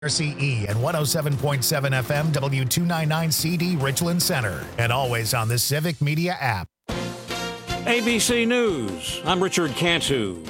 RCE and 107.7 FM W299CD Richland Center, and always on the Civic Media app. ABC News. I'm Richard Cantu.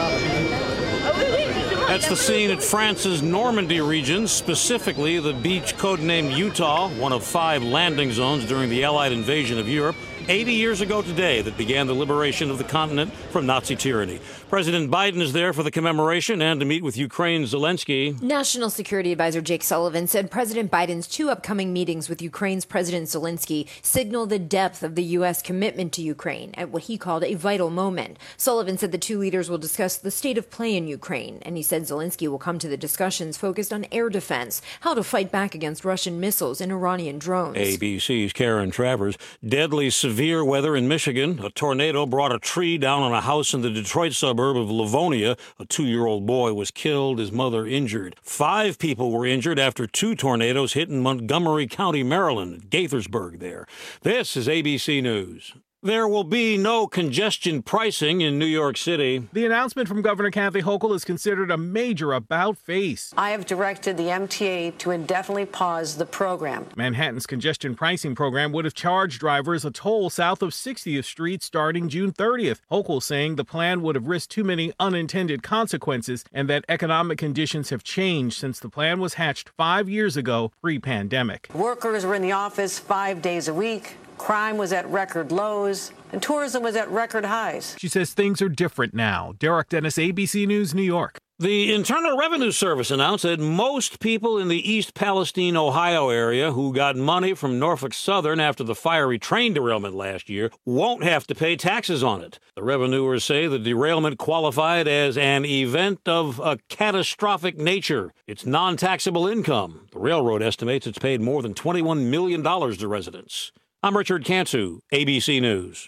That's the scene at France's Normandy region, specifically the beach codenamed Utah, one of 5 landing zones during the Allied invasion of Europe 80 years ago today that began the liberation of the continent from Nazi tyranny. President Biden is there for the commemoration and to meet with Ukraine's Zelensky. National Security Advisor Jake Sullivan said President Biden's 2 upcoming meetings with Ukraine's President Zelensky signal the depth of the U.S. commitment to Ukraine at what he called a vital moment. Sullivan said the 2 leaders will discuss the state of play in Ukraine, and he said Zelensky will come to the discussions focused on air defense, how to fight back against Russian missiles and Iranian drones. ABC's Karen Travers. Deadly severe weather in Michigan. A tornado brought a tree down on a house in the Detroit suburb of Livonia. A 2-year-old boy was killed, his mother injured. 5 people were injured after 2 tornadoes hit in Montgomery County, Maryland, Gaithersburg there. This is ABC News. There will be no congestion pricing in New York City. The announcement from Governor Kathy Hochul is considered a major about-face. I have directed the MTA to indefinitely pause the program. Manhattan's congestion pricing program would have charged drivers a toll south of 60th Street starting June 30th. Hochul saying the plan would have risked too many unintended consequences and that economic conditions have changed since the plan was hatched 5 years ago, pre-pandemic. Workers were in the office 5 days a week. Crime was at record lows, and tourism was at record highs. She says things are different now. Derek Dennis, ABC News, New York. The Internal Revenue Service announced that most people in the East Palestine, Ohio area who got money from Norfolk Southern after the fiery train derailment last year won't have to pay taxes on it. The revenuers say the derailment qualified as an event of a catastrophic nature. It's non-taxable income. The railroad estimates it's paid more than $21 million to residents. I'm Richard Cantu, ABC News.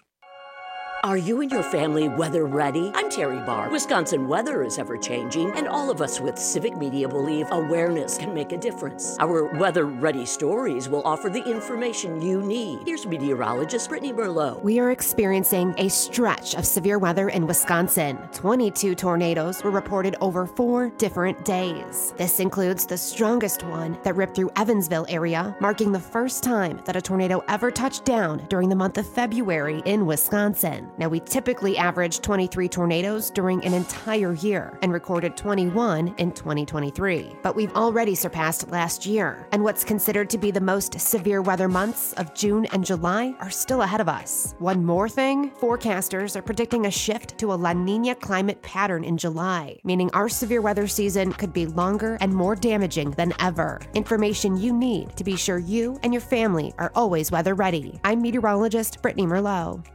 Are you and your family weather ready? I'm Terry Barr. Wisconsin weather is ever-changing, and all of us with Civic Media believe awareness can make a difference. Our weather-ready stories will offer the information you need. Here's meteorologist Brittany Merlot. We are experiencing a stretch of severe weather in Wisconsin. 22 tornadoes were reported over 4 different days. This includes the strongest one that ripped through Evansville area, marking the first time that a tornado ever touched down during the month of February in Wisconsin. Now, we typically average 23 tornadoes during an entire year and recorded 21 in 2023. But we've already surpassed last year, and what's considered to be the most severe weather months of June and July are still ahead of us. One more thing, forecasters are predicting a shift to a La Niña climate pattern in July, meaning our severe weather season could be longer and more damaging than ever. Information you need to be sure you and your family are always weather ready. I'm meteorologist Brittany Merlot.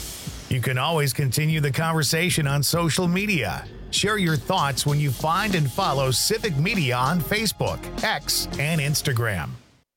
You can always continue the conversation on social media. Share your thoughts when you find and follow Civic Media on Facebook, X, and Instagram.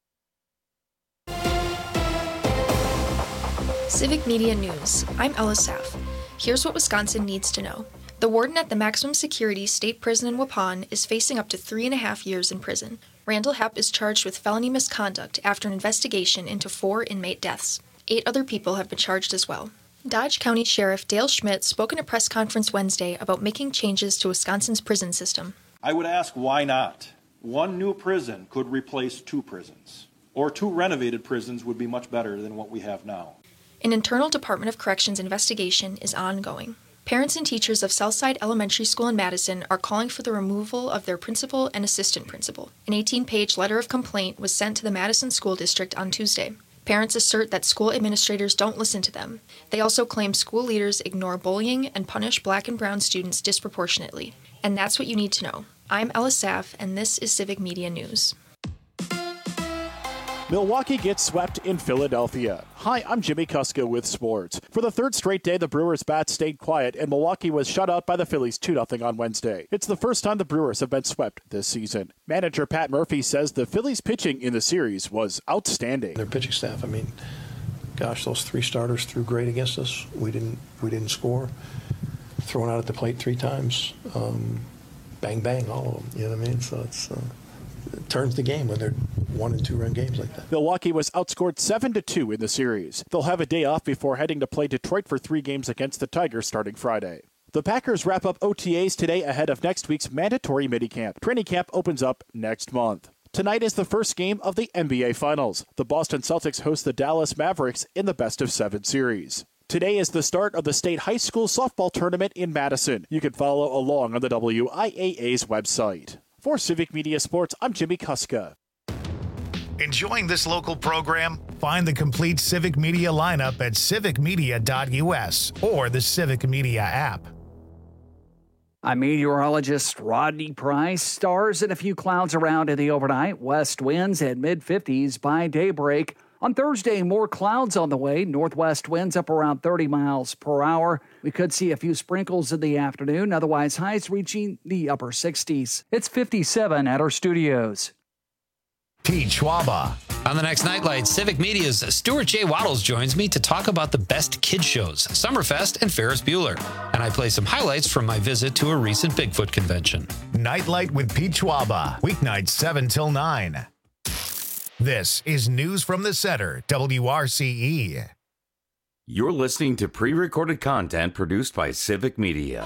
Civic Media News. I'm Ella Saff. Here's what Wisconsin needs to know. The warden at the maximum security state prison in Waupun is facing up to 3.5 years in prison. Randall Hepp is charged with felony misconduct after an investigation into 4 inmate deaths. 8 other people have been charged as well. Dodge County Sheriff Dale Schmidt spoke in a press conference Wednesday about making changes to Wisconsin's prison system. I would ask why not? 1 new prison could replace 2 prisons, or 2 renovated prisons would be much better than what we have now. An internal Department of Corrections investigation is ongoing. Parents and teachers of Southside Elementary School in Madison are calling for the removal of their principal and assistant principal. An 18-page letter of complaint was sent to the Madison School District on Tuesday. Parents assert that school administrators don't listen to them. They also claim school leaders ignore bullying and punish black and brown students disproportionately. And that's what you need to know. I'm Ella Saff, and this is Civic Media News. Milwaukee gets swept in Philadelphia. Hi, I'm Jimmy Kuska with sports. For the 3rd straight day, the Brewers' bats stayed quiet, and Milwaukee was shut out by the Phillies 2-0 on Wednesday. It's the first time the Brewers have been swept this season. Manager Pat Murphy says the Phillies' pitching in the series was outstanding. Their pitching staff, gosh, those 3 starters threw great against us. We didn't score. Thrown out at the plate 3 times. Bang, bang, all of them. You know what I mean? So it turns the game when they're 1- and 2-run games like that. Milwaukee was outscored 7-2 in the series. They'll have a day off before heading to play Detroit for 3 games against the Tigers starting Friday. The Packers wrap up OTAs today ahead of next week's mandatory minicamp. Training camp opens up next month. Tonight is the first game of the NBA Finals. The Boston Celtics host the Dallas Mavericks in the best-of-7 series. Today is the start of the state high school softball tournament in Madison. You can follow along on the WIAA's website. For Civic Media Sports, I'm Jimmy Kuska. Enjoying this local program? Find the complete Civic Media lineup at civicmedia.us or the Civic Media app. I'm meteorologist Rodney Price. Stars and a few clouds around in the overnight. West winds at mid-50s by daybreak. On Thursday, more clouds on the way. Northwest winds up around 30 miles per hour. We could see a few sprinkles in the afternoon. Otherwise, highs reaching the upper 60s. It's 57 at our studios. Pete Schwaba. On the next Nightlight, Civic Media's Stuart J. Waddles joins me to talk about the best kid shows, Summerfest and Ferris Bueller. And I play some highlights from my visit to a recent Bigfoot convention. Nightlight with Pete Schwaba. Weeknights 7 till 9. This is News from the Center, WRCE. You're listening to pre-recorded content produced by Civic Media.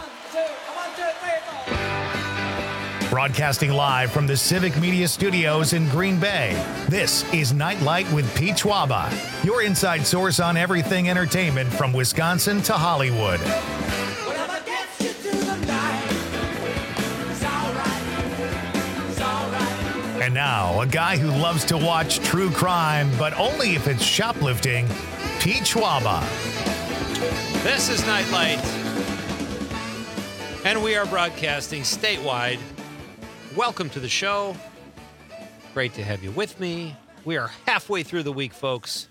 Broadcasting live from the Civic Media Studios in Green Bay, this is Nightlight with Pete Schwaba, your inside source on everything entertainment from Wisconsin to Hollywood. And now, a guy who loves to watch true crime, but only if it's shoplifting, Pete Schwaba. This is Nightlight, and we are broadcasting statewide. Welcome to the show. Great to have you with me. We are halfway through the week, folks.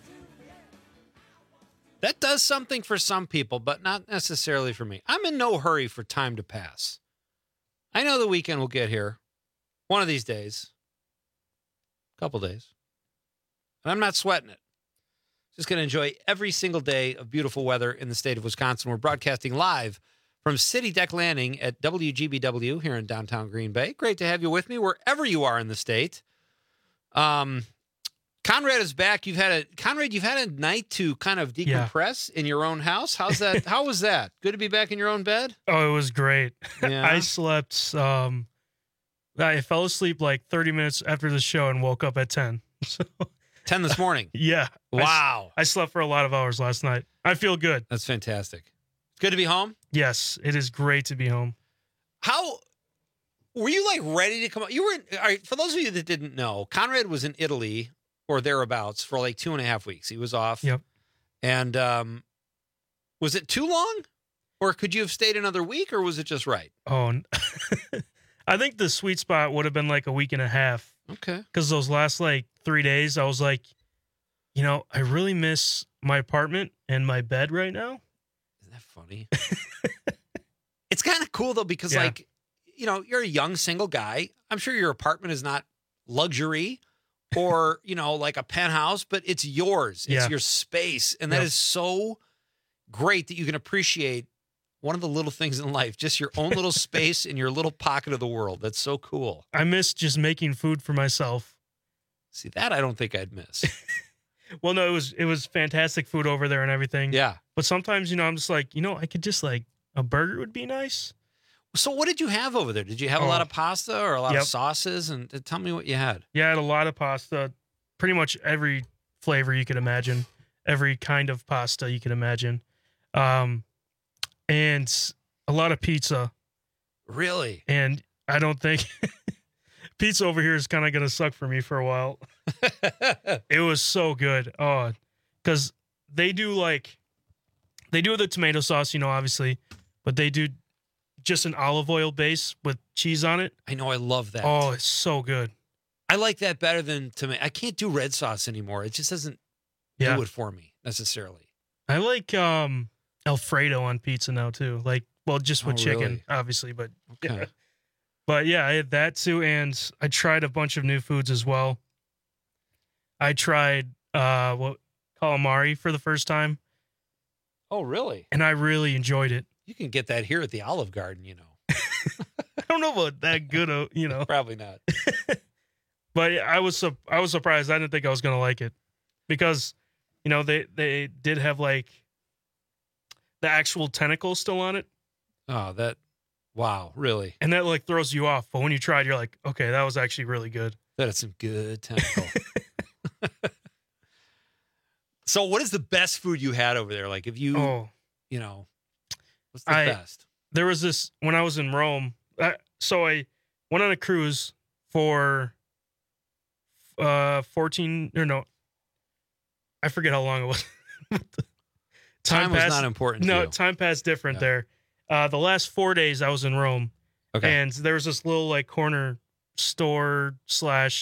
That does something for some people, but not necessarily for me. I'm in no hurry for time to pass. I know the weekend will get here one of these days. Couple days. And I'm not sweating it. Just going to enjoy every single day of beautiful weather in the state of Wisconsin. We're broadcasting live from City Deck Landing at WGBW here in downtown Green Bay. Great to have you with me wherever you are in the state. Conrad is back. You've had a night to kind of decompress in your own house. How's that? How was that? Good to be back in your own bed? Oh, it was great. Yeah. I slept I fell asleep like 30 minutes after the show and woke up at 10. So 10 this morning? Yeah. Wow. I slept for a lot of hours last night. I feel good. That's fantastic. Good to be home? Yes, it is great to be home. How were you like ready to come out? You were all right, for those of you that didn't know, Conrad was in Italy or thereabouts for like 2.5 weeks. He was off. Yep. And was it too long? Or could you have stayed another week, or was it just right? Oh, I think the sweet spot would have been like a week and a half. Okay. Because those last like 3 days, I was like, I really miss my apartment and my bed right now. Isn't that funny? It's kind of cool though, because you're a young single guy. I'm sure your apartment is not luxury or, like a penthouse, but it's yours. It's your space. And that is so great that you can appreciate one of the little things in life, just your own little space in your little pocket of the world. That's so cool. I miss just making food for myself. See, that I don't think I'd miss. Well, no, it was fantastic food over there and everything. Yeah. But sometimes, I'm just like, I could just like a burger would be nice. So what did you have over there? Did you have a lot of pasta or a lot of sauces? And tell me what you had. Yeah, I had a lot of pasta, pretty much every flavor you could imagine, every kind of pasta you could imagine. And a lot of pizza. Really? And I don't think pizza over here is kind of going to suck for me for a while. It was so good. Oh, because they do the tomato sauce, obviously, but they do just an olive oil base with cheese on it. I know. I love that. Oh, it's so good. I like that better than tomato. I can't do red sauce anymore. It just doesn't do it for me necessarily. I like Alfredo on pizza now too. Just with chicken, really? obviously, but okay. Yeah. But yeah, I had that too, and I tried a bunch of new foods as well. I tried calamari for the first time. Oh, really? And I really enjoyed it. You can get that here at the Olive Garden, I don't know about that good, Probably not. But I was surprised. I didn't think I was gonna like it because, they did have like the actual tentacle still on it. Oh, wow, really? And that like throws you off. But when you try it, you're like, okay, that was actually really good. That is some good tentacle. So what is the best food you had over there? Like if you, what's the best? There was this, when I was in Rome, so I went on a cruise for 14, or no, I forget how long it was. Time was not important. No, time passed different there. The last 4 days I was in Rome. Okay. And there was this little like corner store /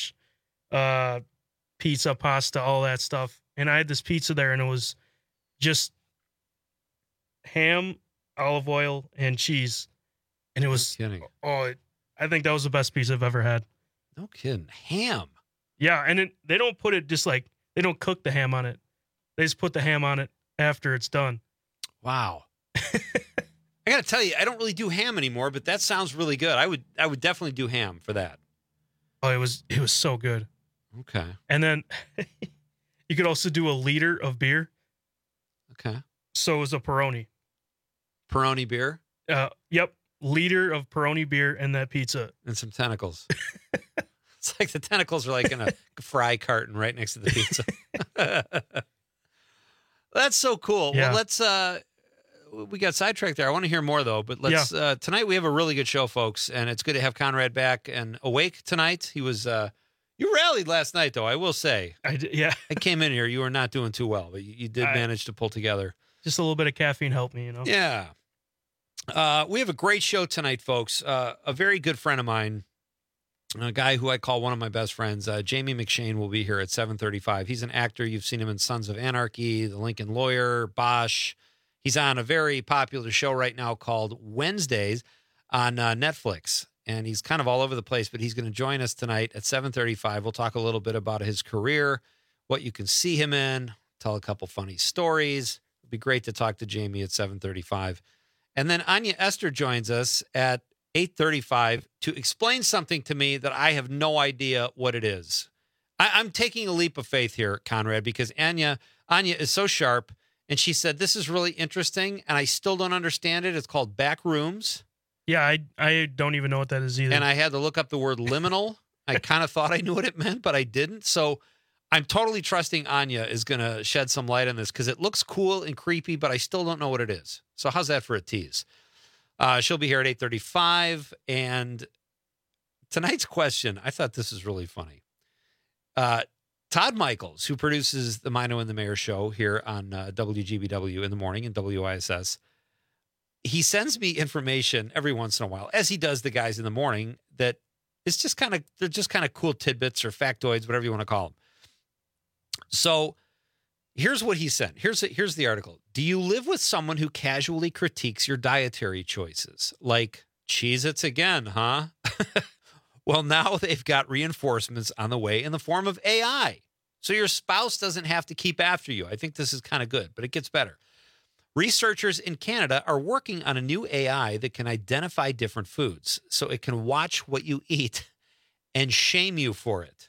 pizza, pasta, all that stuff. And I had this pizza there, and it was just ham, olive oil, and cheese. And it was, I think that was the best pizza I've ever had. No kidding. Ham. Yeah, and they don't put it just like, they don't cook the ham on it. They just put the ham on it after it's done. Wow. I got to tell you, I don't really do ham anymore, but that sounds really good. I would definitely do ham for that. Oh, it was so good. Okay. And then you could also do a liter of beer. Okay. So it was a Peroni. Peroni beer? Yep. Liter of Peroni beer and that pizza. And some tentacles. It's like the tentacles are like in a fry carton right next to the pizza. That's so cool. Yeah. Well, let's we got sidetracked there. I want to hear more though, but let's tonight we have a really good show, folks, and it's good to have Conrad back and awake tonight. He was you rallied last night though, I will say. I did, yeah. I came in here, you were not doing too well, but you did manage to pull together. Just a little bit of caffeine helped me, Yeah. We have a great show tonight, folks. A very good friend of mine, a guy who I call one of my best friends, Jamie McShane, will be here at 7:35. He's an actor. You've seen him in Sons of Anarchy, The Lincoln Lawyer, Bosch. He's on a very popular show right now called Wednesdays on Netflix. And he's kind of all over the place, but he's going to join us tonight at 7:35. We'll talk a little bit about his career, what you can see him in, tell a couple funny stories. It'd be great to talk to Jamie at 7:35. And then Anya Esther joins us at 8:35 to explain something to me that I have no idea what it is. I'm taking a leap of faith here, Conrad, because Anya is so sharp, and she said, this is really interesting, and I still don't understand it. It's called back rooms. Yeah, I don't even know what that is either. And I had to look up the word liminal. I kind of thought I knew what it meant, but I didn't. So I'm totally trusting Anya is going to shed some light on this because it looks cool and creepy, but I still don't know what it is. So how's that for a tease? She'll be here at 8:35. And tonight's question, I thought this is really funny. Todd Michaels, who produces the Mino and the Mayor show here on WGBW in the morning and WISS, he sends me information every once in a while, as he does the guys in the morning, that is just they're just kind of cool tidbits or factoids, whatever you want to call them. So here's what he sent. Here's the article. Do you live with someone who casually critiques your dietary choices? Like, Cheez-Its again, huh? Well, now they've got reinforcements on the way in the form of AI. So your spouse doesn't have to keep after you. I think this is kind of good, but it gets better. Researchers in Canada are working on a new AI that can identify different foods, so it can watch what you eat and shame you for it.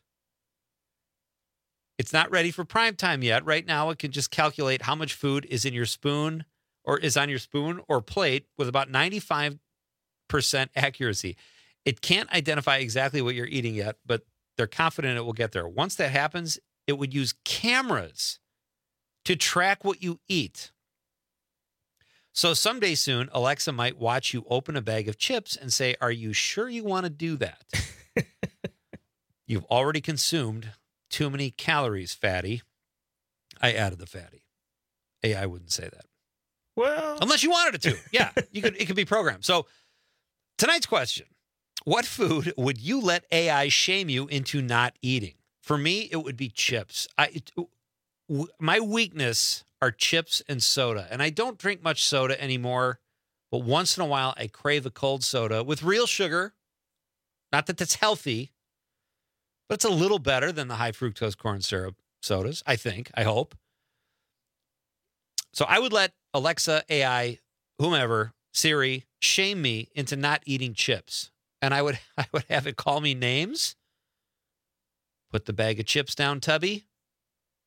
It's not ready for prime time yet. Right now, it can just calculate how much food is in your spoon or is on your spoon or plate with about 95% accuracy. It can't identify exactly what you're eating yet, but they're confident it will get there. Once that happens, it would use cameras to track what you eat. So someday soon, Alexa might watch you open a bag of chips and say, "Are you sure you want to do that?" You've already consumed too many calories, fatty. I added the fatty. AI wouldn't say that. Well, unless you wanted it to. Yeah, it could be programmed. So tonight's question, what food would you let AI shame you into not eating? For me, it would be chips. My weakness are chips and soda. And I don't drink much soda anymore, but once in a while I crave a cold soda with real sugar. Not that that's healthy, but it's a little better than the high fructose corn syrup sodas, I think, I hope. So I would let Alexa, AI, whomever, Siri, shame me into not eating chips. And I would have it call me names. Put the bag of chips down, Tubby.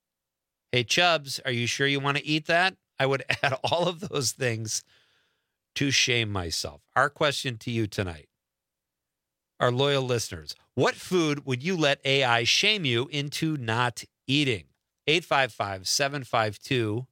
Hey, Chubbs, are you sure you want to eat that? I would add all of those things to shame myself? Our question to you tonight, our loyal listeners, what food would you let AI shame you into not eating? 855-752-4842,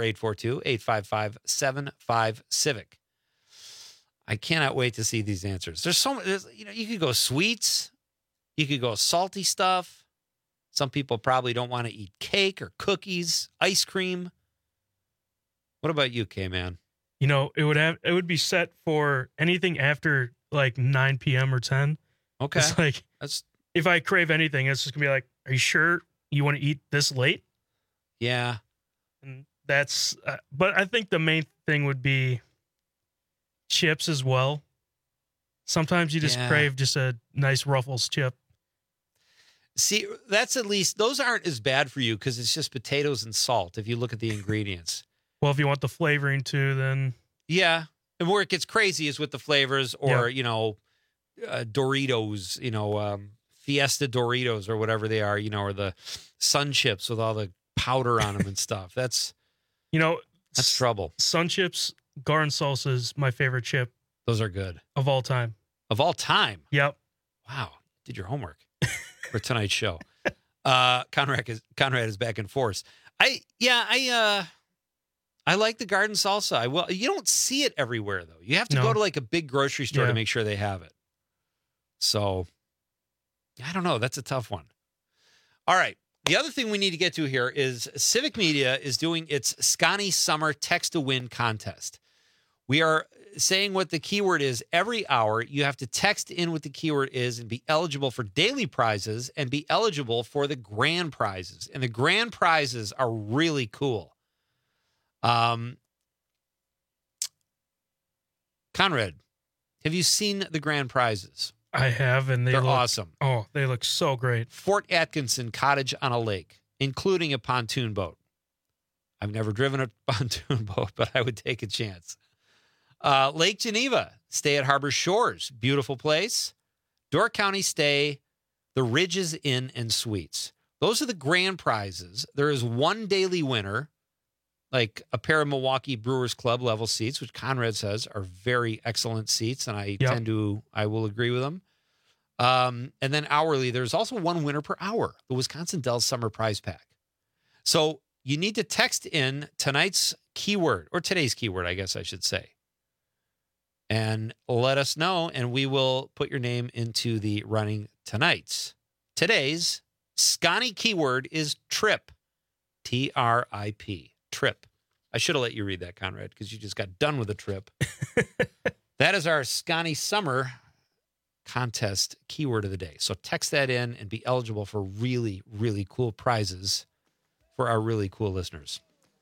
855-75-CIVIC. I cannot wait to see these answers. There's so much, you could go sweets. You could go salty stuff. Some people probably don't want to eat cake or cookies, ice cream. What about you, K-Man? It would be set for anything after like 9 p.m. or 10. Okay. It's like, if I crave anything, it's just gonna be like, are you sure you want to eat this late? Yeah. And that's, but I think the main thing would be chips as well. Sometimes you just crave just a nice Ruffles chip. See, that's at least, those aren't as bad for you because it's just potatoes and salt if you look at the ingredients. Well, if you want the flavoring too, then. Yeah. And where it gets crazy is with the flavors or, Doritos, Fiesta Doritos or whatever they are, or the Sun Chips with all the powder on them and stuff. That's trouble. Sun Chips, garden salsa is my favorite chip. Those are good. Of all time. Of all time? Yep. Wow. Did your homework for tonight's show. Conrad is back in force. I like the garden salsa. You don't see it everywhere though. You have to go to like a big grocery store to make sure they have it. So I don't know. That's a tough one. All right. The other thing we need to get to here is Civic Media is doing its Scotty Summer Text to Win contest. We are saying what the keyword is every hour. You have to text in what the keyword is and be eligible for daily prizes and be eligible for the grand prizes. And the grand prizes are really cool. Conrad, have you seen the grand prizes? I have, and they're awesome. Oh, they look so great. Fort Atkinson cottage on a lake, including a pontoon boat. I've never driven a pontoon boat, but I would take a chance. Lake Geneva, stay at Harbor Shores, beautiful place. Door County stay, the Ridges Inn and Suites. Those are the grand prizes. There is one daily winner, like a pair of Milwaukee Brewers Club level seats, which Conrad says are very excellent seats, and I will agree with him. And then hourly, there's also one winner per hour, the Wisconsin Dells Summer Prize Pack. So you need to text in tonight's keyword, or today's keyword, I guess I should say, and let us know, and we will put your name into the running tonight's. Today's Scotty keyword is trip, T-R-I-P. Trip. I should have let you read that, Conrad, because you just got done with the trip. That is our Scotty Summer contest keyword of the day. So text that in and be eligible for really, really cool prizes for our really cool listeners.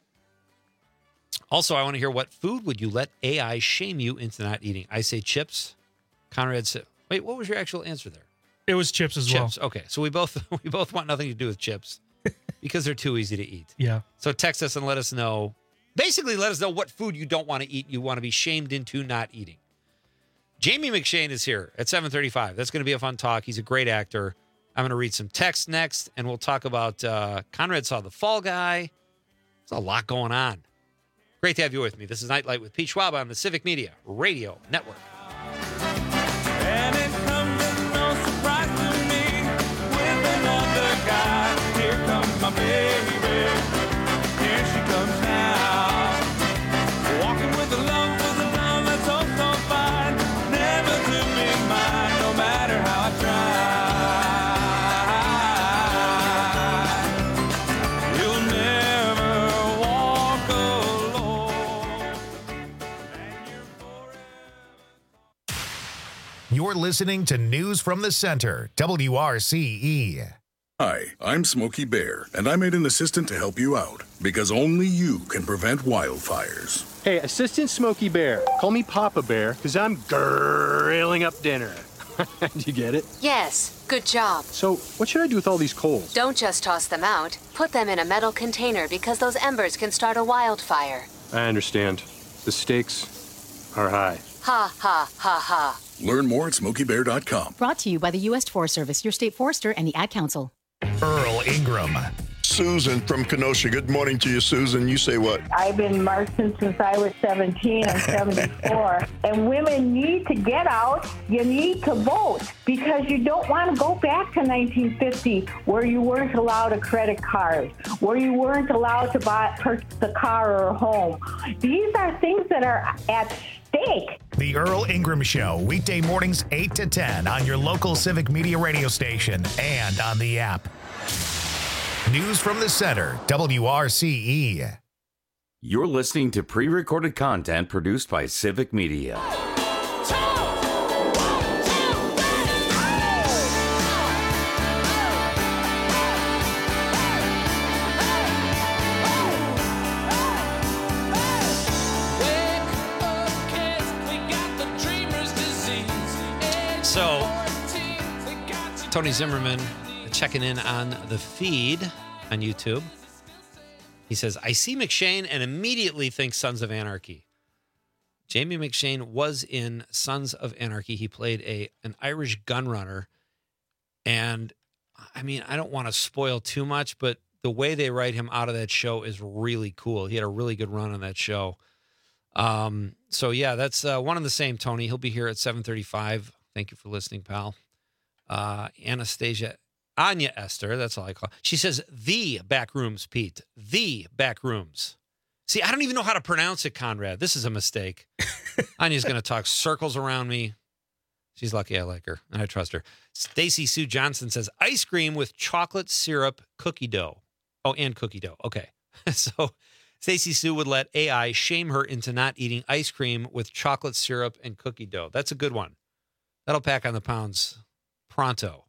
Also, I want to hear, what food would you let AI shame you into not eating? I say chips. Conrad said, wait, what was your actual answer there? It was chips as well. Okay. So we both want nothing to do with chips. Because they're too easy to eat. Yeah. So text us and let us know. Basically, let us know what food you don't want to eat, you want to be shamed into not eating. Jamie McShane is here at 7:35. That's going to be a fun talk. He's a great actor. I'm going to read some text next, and we'll talk about Conrad saw The Fall Guy. There's a lot going on. Great to have you with me. This is Nightlight with Pete Schwab on the Civic Media Radio Network. And it comes as no surprise to me with another guy. Here comes my baby, here she comes now. Walking with the love that's so fine. Never to be mine, no matter how I try. You'll never walk alone. You're listening to News from the Center, WRCE. Hi, I'm Smokey Bear, and I made an assistant to help you out, because only you can prevent wildfires. Hey, Assistant Smokey Bear. Call me Papa Bear, because I'm grilling up dinner. Do you get it? Yes, good job. So, what should I do with all these coals? Don't just toss them out. Put them in a metal container, because those embers can start a wildfire. I understand. The stakes are high. Ha, ha, ha, ha. Learn more at SmokeyBear.com. Brought to you by the U.S. Forest Service, your state forester, and the Ad Council. Earl Ingram, Susan from Kenosha. Good morning to you, Susan. You say what? I've been marching since I was 17. I'm 74. And women need to get out. You need to vote because you don't want to go back to 1950 where you weren't allowed a credit card, where you weren't allowed to purchase a car or a home. These are things that are at stake. The Earl Ingram Show, weekday mornings 8 to 10 on your local Civic Media radio station and on the app. News from the Center, WRCE. You're listening to pre-recorded content produced by Civic Media. So, Tony Zimmerman checking in on the feed on YouTube. He says, I see McShane and immediately think Sons of Anarchy. Jamie McShane was in Sons of Anarchy. He played an Irish gun runner. And, I mean, I don't want to spoil too much, but the way they write him out of that show is really cool. He had a really good run on that show. So, yeah, that's one and the same, Tony. He'll be here at 7:35. Thank you for listening, pal. Anya Esther, that's all I call her. She says, the back rooms, Pete. The back rooms. See, I don't even know how to pronounce it, Conrad. This is a mistake. Anya's going to talk circles around me. She's lucky I like her, and I trust her. Stacy Sue Johnson says, ice cream with chocolate syrup cookie dough. Oh, and cookie dough. Okay. So Stacy Sue would let AI shame her into not eating ice cream with chocolate syrup and cookie dough. That's a good one. That'll pack on the pounds pronto.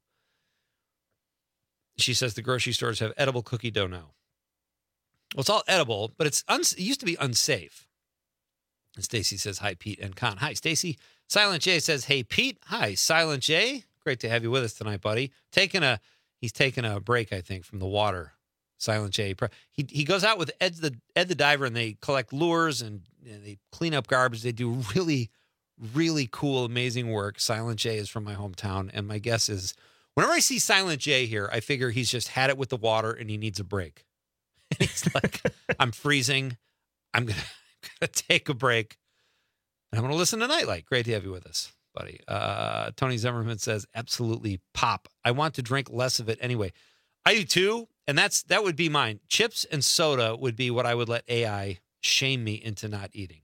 She says the grocery stores have edible cookie dough now. Well, it's all edible, but it used to be unsafe. And Stacy says, hi, Pete and Con. Hi, Stacy. Silent J says, hey, Pete. Hi, Silent J. Great to have you with us tonight, buddy. He's taking a break, I think, from the water. Silent J. He goes out with Ed the Diver, and they collect lures and they clean up garbage. They do really, really cool, amazing work. Silent J is from my hometown, and my guess is whenever I see Silent J here, I figure he's just had it with the water and he needs a break. He's like, I'm freezing. I'm gonna take a break, and I'm gonna listen to Nightlight. Great to have you with us, buddy. Tony Zimmerman says, absolutely pop. I want to drink less of it anyway. I do too, and that would be mine. Chips and soda would be what I would let AI shame me into not eating.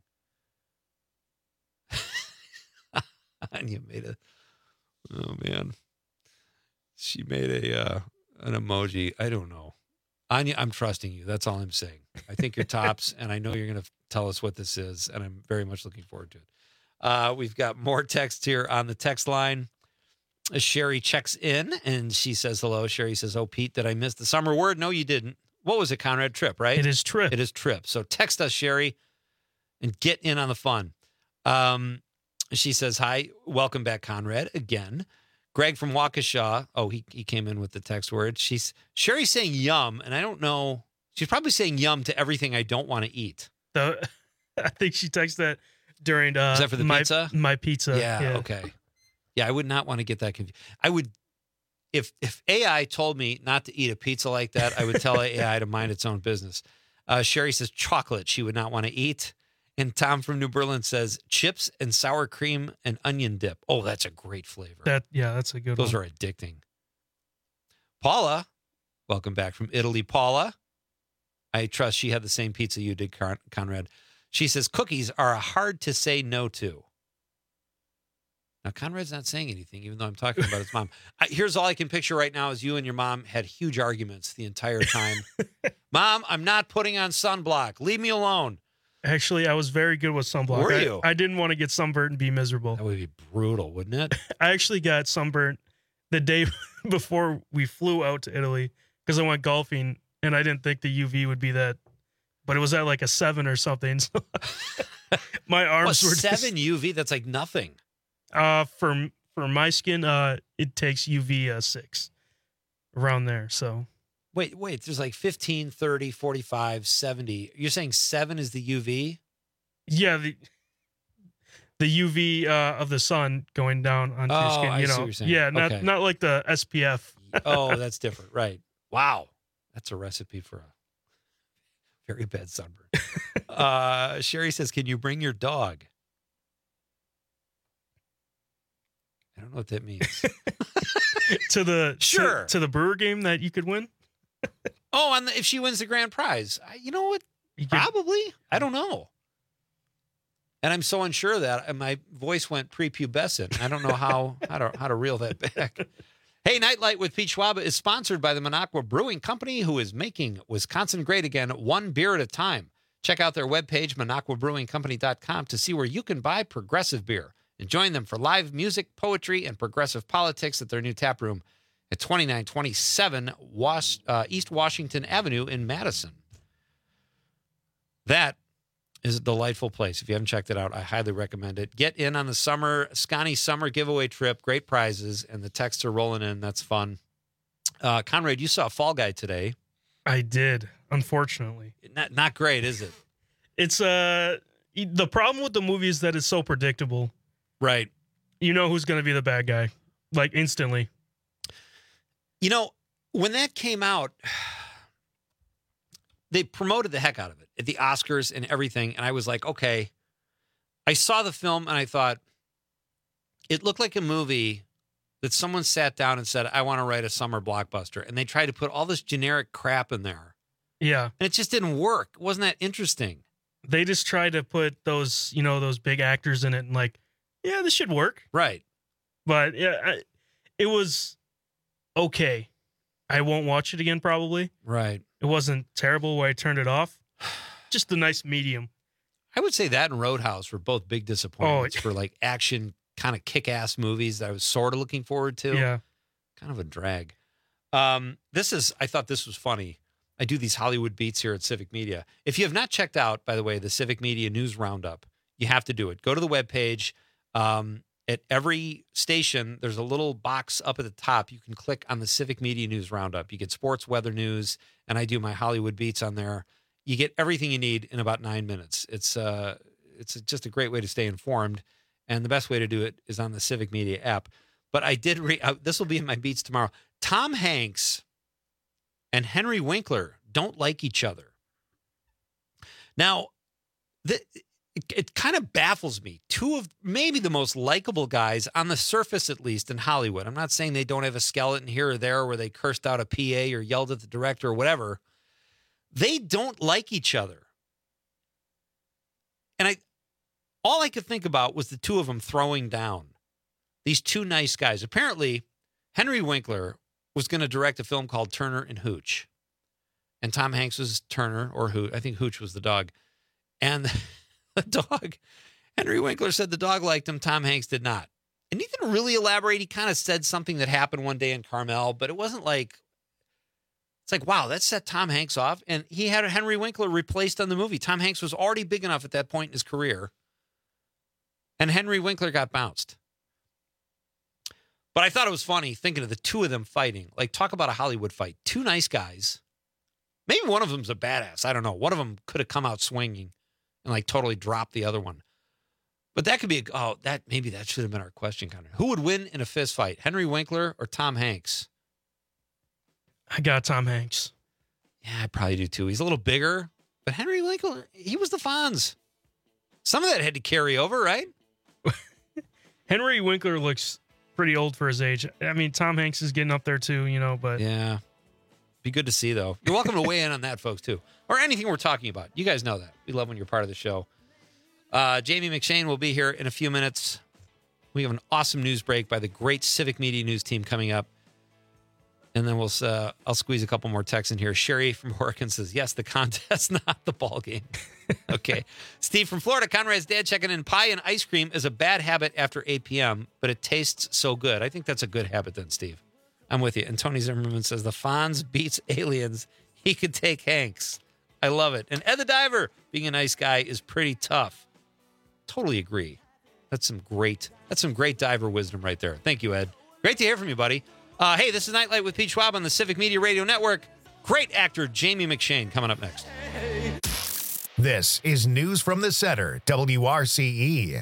Anya made oh man. She made an emoji. I don't know. Anya, I'm trusting you. That's all I'm saying. I think you're tops, and I know you're going to tell us what this is, and I'm very much looking forward to it. We've got more text here on the text line. Sherry checks in, and she says hello. Sherry says, oh, Pete, did I miss the summer word? No, you didn't. What was it, Conrad? Trip, right? It is trip. It is trip. So text us, Sherry, and get in on the fun. She says, hi, welcome back, Conrad, again. Greg from Waukesha. Oh, he came in with the text word. Sherry's saying yum, and I don't know. She's probably saying yum to everything I don't want to eat. I think she texted that during is that for the pizza? My pizza. Yeah, okay. Yeah, I would not want to get that confused. I would, if AI told me not to eat a pizza like that, I would tell AI to mind its own business. Sherry says chocolate she would not want to eat. And Tom from New Berlin says chips and sour cream and onion dip. Oh, that's a great flavor. That's a good one. Those are addicting. Paula, welcome back from Italy. Paula, I trust she had the same pizza you did, Conrad. She says cookies are hard to say no to. Now, Conrad's not saying anything, even though I'm talking about his mom. Here's all I can picture right now is you and your mom had huge arguments the entire time. Mom, I'm not putting on sunblock. Leave me alone. Actually, I was very good with sunblock. Were you? I didn't want to get sunburnt and be miserable. That would be brutal, wouldn't it? I actually got sunburnt the day before we flew out to Italy because I went golfing, and I didn't think the UV would be that, but it was at like a 7 or something. So my arms were 7 UV. That's like nothing. For my skin, it takes UV 6 around there. So. Wait, there's like 15, 30, 45, 70. You're saying 7 is the UV? Yeah, the UV of the sun going down onto your skin. I see what you're saying. Yeah, okay. not like the SPF. Oh, that's different. Right. Wow. That's a recipe for a very bad sunburn. Sherry says, can you bring your dog? I don't know what that means. to the Sure. to the Brewer game that you could win. Oh, and if she wins the grand prize, you know what? Probably. I don't know. And I'm so unsure of that, and my voice went prepubescent. I don't know how to reel that back. Hey, Nightlight with Pete Schwab is sponsored by the Minocqua Brewing Company, who is making Wisconsin great again, one beer at a time. Check out their webpage, MinocquaBrewingCompany.com, to see where you can buy progressive beer and join them for live music, poetry, and progressive politics at their new tap room at 2927 East Washington Avenue in Madison. That is a delightful place. If you haven't checked it out, I highly recommend it. Get in on the Scotty Summer giveaway trip. Great prizes, and the texts are rolling in. That's fun. Conrad, you saw Fall Guy today. I did, unfortunately. Not great, is it? It's the problem with the movie is that it's so predictable. Right. You know who's going to be the bad guy, like instantly. You know, when that came out, they promoted the heck out of it at the Oscars and everything. And I was like, okay. I saw the film and I thought it looked like a movie that someone sat down and said, I want to write a summer blockbuster. And they tried to put all this generic crap in there. Yeah. And it just didn't work. Wasn't that interesting? They just tried to put those, those big actors in it and like, yeah, this should work. Right. But yeah, it was okay. I won't watch it again probably. Right. It wasn't terrible where I turned it off. Just a nice medium. I would say that and Roadhouse were both big disappointments for like action kind of kick-ass movies that I was sort of looking forward to. Yeah. Kind of a drag. I thought this was funny. I do these Hollywood beats here at Civic Media. If you have not checked out, by the way, the Civic Media News Roundup, you have to do it. Go to the webpage. At every station, there's a little box up at the top. You can click on the Civic Media News Roundup. You get sports, weather news, and I do my Hollywood beats on there. You get everything you need in about 9 minutes. It's just a great way to stay informed, and the best way to do it is on the Civic Media app. But I did this will be in my beats tomorrow. Tom Hanks and Henry Winkler don't like each other. Now, it kind of baffles me. Two of maybe the most likable guys, on the surface at least, in Hollywood. I'm not saying they don't have a skeleton here or there where they cursed out a PA or yelled at the director or whatever. They don't like each other. And all I could think about was the two of them throwing down. These two nice guys. Apparently, Henry Winkler was going to direct a film called Turner and Hooch. And Tom Hanks was Turner, or Hooch. I think Hooch was the dog. And the dog, Henry Winkler said the dog liked him. Tom Hanks did not. And he didn't really elaborate. He kind of said something that happened one day in Carmel, but it wasn't like, it's like, wow, that set Tom Hanks off. And he had Henry Winkler replaced on the movie. Tom Hanks was already big enough at that point in his career. And Henry Winkler got bounced. But I thought it was funny thinking of the two of them fighting. Like, talk about a Hollywood fight. Two nice guys. Maybe one of them's a badass. I don't know. One of them could have come out swinging and like totally dropped the other one. But that could be, maybe that should have been our question, Connor. Who would win in a fist fight, Henry Winkler or Tom Hanks? I got Tom Hanks. Yeah, I probably do too. He's a little bigger, but Henry Winkler, he was the Fonz. Some of that had to carry over, right? Henry Winkler looks pretty old for his age. I mean, Tom Hanks is getting up there too, but. Yeah. Be good to see, though. You're welcome to weigh in on that, folks, too. Or anything we're talking about. You guys know that. We love when you're part of the show. Jamie McShane will be here in a few minutes. We have an awesome news break by the great Civic Media News team coming up. And then I'll squeeze a couple more texts in here. Sherry from Oregon says, yes, the contest, not the ball game. Okay. Steve from Florida, Conrad's dad checking in. Pie and ice cream is a bad habit after 8 p.m., but it tastes so good. I think that's a good habit then, Steve. I'm with you. And Tony Zimmerman says, the Fonz beats Aliens. He could take Hanks. I love it. And Ed the Diver, being a nice guy, is pretty tough. Totally agree. That's some great diver wisdom right there. Thank you, Ed. Great to hear from you, buddy. Hey, this is Nightlight with Pete Schwab on the Civic Media Radio Network. Great actor Jamie McShane coming up next. This is News from the Center, WRCE.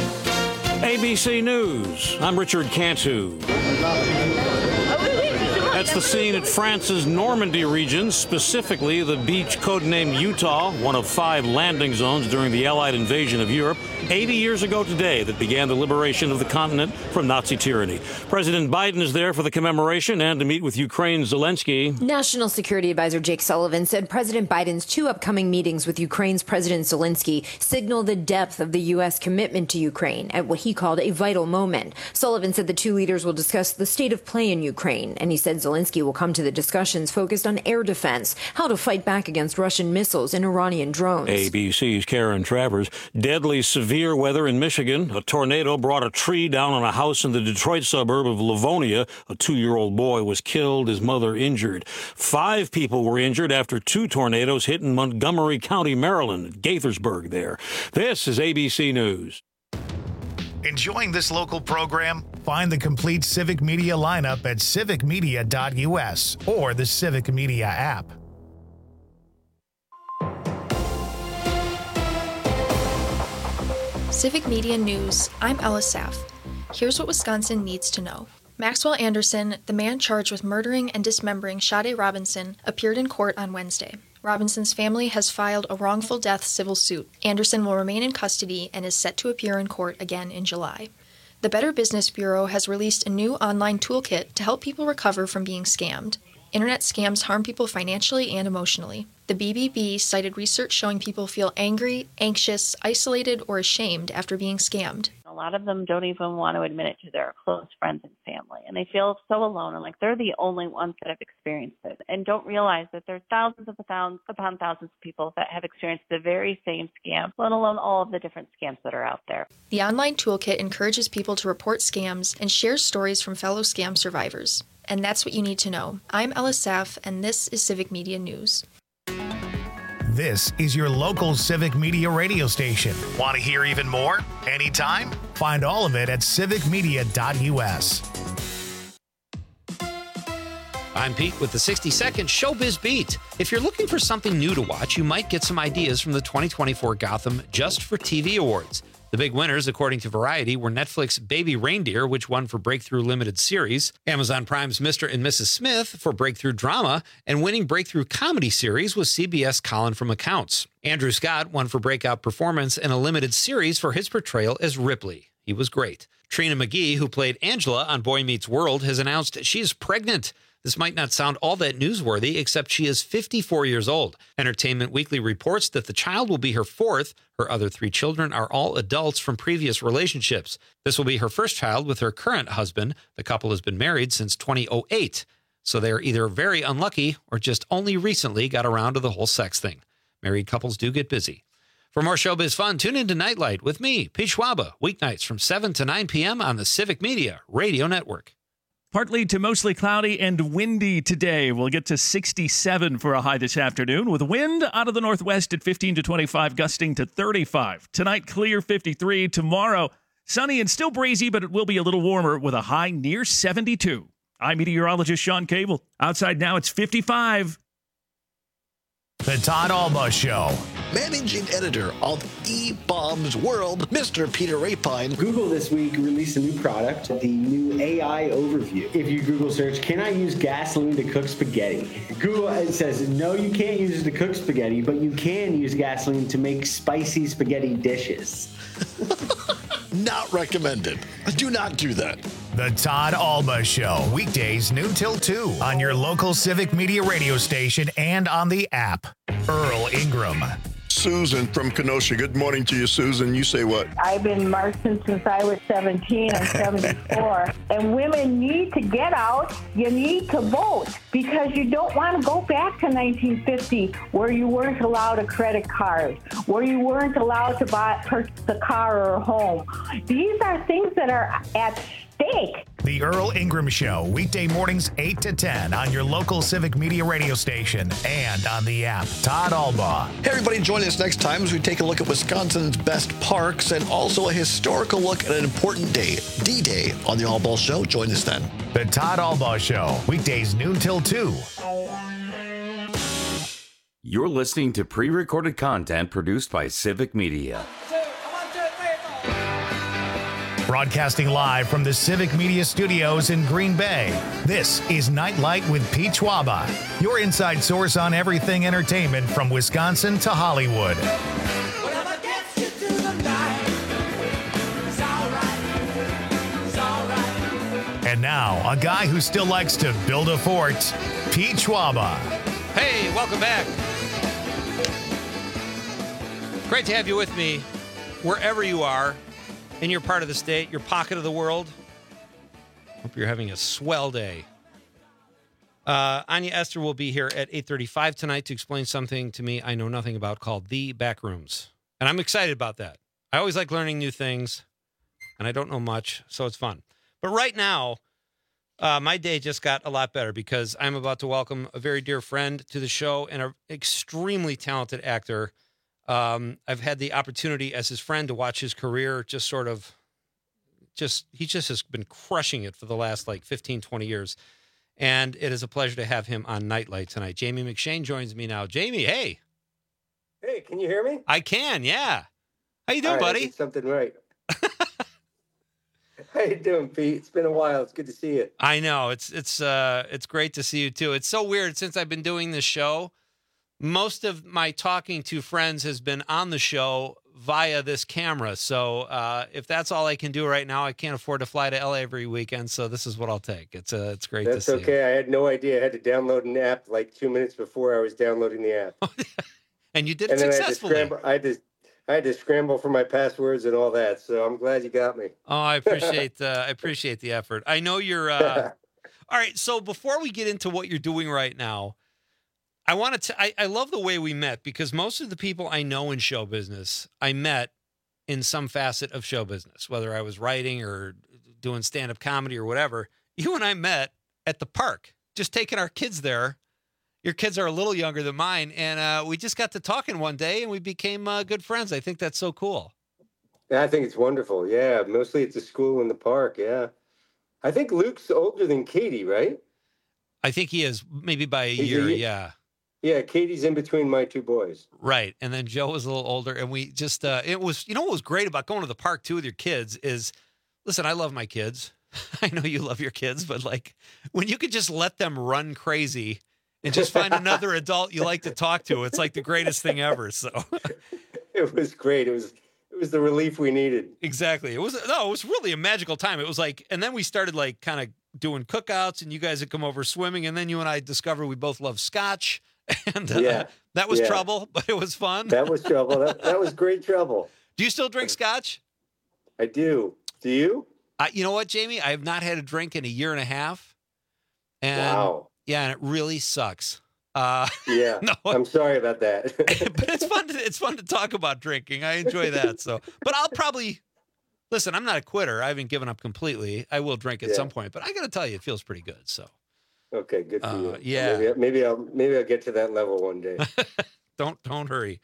ABC News. I'm Richard Cantu. That's the scene at France's Normandy region, specifically the beach codenamed Utah, one of 5 landing zones during the Allied invasion of Europe, 80 years ago today, that began the liberation of the continent from Nazi tyranny. President Biden is there for the commemoration and to meet with Ukraine's Zelensky. National Security Advisor Jake Sullivan said President Biden's 2 upcoming meetings with Ukraine's President Zelensky signal the depth of the U.S. commitment to Ukraine at what he called a vital moment. Sullivan said the 2 leaders will discuss the state of play in Ukraine, and he said Zelensky will come to the discussions focused on air defense, how to fight back against Russian missiles and Iranian drones. ABC's Karen Travers. Deadly severe weather in Michigan. A tornado brought a tree down on a house in the Detroit suburb of Livonia. A 2-year-old boy was killed, his mother injured. 5 people were injured after 2 tornadoes hit in Montgomery County, Maryland, Gaithersburg there. This is ABC News. Enjoying this local program? Find the complete Civic Media lineup at civicmedia.us or the Civic Media app. Civic Media News. I'm Ella Saff. Here's what Wisconsin needs to know. Maxwell Anderson, the man charged with murdering and dismembering Shade Robinson, appeared in court on Wednesday. Robinson's family has filed a wrongful death civil suit. Anderson will remain in custody and is set to appear in court again in July. The Better Business Bureau has released a new online toolkit to help people recover from being scammed. Internet scams harm people financially and emotionally. The BBB cited research showing people feel angry, anxious, isolated, or ashamed after being scammed. A lot of them don't even want to admit it to their close friends and family, and they feel so alone and like they're the only ones that have experienced it and don't realize that there's thousands upon thousands of people that have experienced the very same scam, let alone all of the different scams that are out there. The online toolkit encourages people to report scams and shares stories from fellow scam survivors. And that's what you need to know. I'm Ella Saff, and this is Civic Media News. This is your local Civic Media radio station. Want to hear even more? Anytime? Find all of it at civicmedia.us. I'm Pete with the 60-second Showbiz Beat. If you're looking for something new to watch, you might get some ideas from the 2024 Gotham Just for TV Awards. The big winners, according to Variety, were Netflix Baby Reindeer, which won for Breakthrough Limited Series, Amazon Prime's Mr. and Mrs. Smith for Breakthrough Drama, and winning Breakthrough Comedy Series was CBS Colin from Accounts. Andrew Scott won for Breakout Performance in a limited series for his portrayal as Ripley. He was great. Trina McGee, who played Angela on Boy Meets World, has announced she is pregnant. This might not sound all that newsworthy, except she is 54 years old. Entertainment Weekly reports that the child will be her 4th. Her other 3 children are all adults from previous relationships. This will be her first child with her current husband. The couple has been married since 2008. So they are either very unlucky or just only recently got around to the whole sex thing. Married couples do get busy. For more showbiz fun, tune into Nightlight with me, Pete Schwaba, weeknights from 7 to 9 p.m. on the Civic Media Radio Network. Partly to mostly cloudy and windy today. We'll get to 67 for a high this afternoon with wind out of the northwest at 15 to 25, gusting to 35. Tonight, clear 53. Tomorrow, sunny and still breezy, but it will be a little warmer with a high near 72. I'm meteorologist Sean Cable. Outside now, it's 55. The Todd Alba Show. Managing editor of eBaum's World, Mr. Peter Rapine. Google this week released a new product, the new AI Overview. If you Google search, can I use gasoline to cook spaghetti? Google says, no, you can't use it to cook spaghetti, but you can use gasoline to make spicy spaghetti dishes. Not recommended. Do not do that. The Todd Alba Show, weekdays noon till 2 on your local Civic Media radio station and on the app. Earl Ingram. Susan from Kenosha. Good morning to you, Susan. You say what? I've been marching since I was 17. I'm 74. And women need to get out. You need to vote because you don't want to go back to 1950 where you weren't allowed a credit card, where you weren't allowed to purchase a car or a home. These are things that are at stake. The Earl Ingram Show, weekday mornings 8 to 10 on your local Civic Media radio station and on the app. Todd Alba. Hey, everybody, join us next time as we take a look at Wisconsin's best parks and also a historical look at an important day, D-Day, on the Alba Show. Join us then. The Todd Alba Show, weekdays noon till 2. You're listening to pre-recorded content produced by Civic Media. Broadcasting live from the Civic Media Studios in Green Bay, this is Nightlight with Pete Schwaba, your inside source on everything entertainment from Wisconsin to Hollywood. And now, a guy who still likes to build a fort, Pete Schwaba. Hey, welcome back. Great to have you with me wherever you are in your part of the state, your pocket of the world. Hope you're having a swell day. Anya Esther will be here at 8:35 tonight to explain something to me I know nothing about called The Backrooms. And I'm excited about that. I always like learning new things, and I don't know much, so it's fun. But right now, my day just got a lot better because I'm about to welcome a very dear friend to the show and an extremely talented actor. I've had the opportunity as his friend to watch his career he just has been crushing it for the last 15, 20 years. And it is a pleasure to have him on Nightlight tonight. Jamie McShane joins me now. Jamie, hey. Hey, can you hear me? I can, yeah. How you doing, All right, buddy? I did something right. How you doing, Pete? It's been a while. It's good to see you. I know. It's great to see you too. It's so weird since I've been doing this show. Most of my talking to friends has been on the show via this camera. So if that's all I can do right now, I can't afford to fly to LA every weekend. So this is what I'll take. It's great to see. That's okay. I had no idea. I had to download an app 2 minutes before I was downloading the app. And you did it successfully. I had to scramble for my passwords and all that. So I'm glad you got me. Oh, I appreciate the effort. I know you're. All right. So before we get into what you're doing right now, I wanted to. I love the way we met because most of the people I know in show business, I met in some facet of show business, whether I was writing or doing stand-up comedy or whatever. You and I met at the park, just taking our kids there. Your kids are a little younger than mine, and we just got to talking one day, and we became good friends. I think that's so cool. Yeah, I think it's wonderful. Yeah, mostly it's a school in the park. Yeah, I think Luke's older than Katie, right? I think he is, maybe by a year. Yeah. Yeah, Katie's in between my two boys. Right. And then Joe was a little older. And we just, it was, what was great about going to the park too with your kids is, listen, I love my kids. I know you love your kids, but when you could just let them run crazy and just find another adult you like to talk to, it's like the greatest thing ever. So it was great. It was the relief we needed. Exactly. It was really a magical time. It was and then we started kind of doing cookouts and you guys had come over swimming. And then you and I discovered we both love scotch. And that was trouble, but it was fun. That was trouble. That was great trouble. Do you still drink scotch? I do. Do you? You know what, Jamie? I have not had a drink in a year and a half. And wow. Yeah, and it really sucks. Yeah. No, I'm sorry about that. But it's fun to talk about drinking. I enjoy that. But I'll probably listen. I'm not a quitter. I haven't given up completely. I will drink at some point, but I got to tell you, it feels pretty good. So. Okay, good for you. Yeah, maybe I'll get to that level one day. Don't hurry.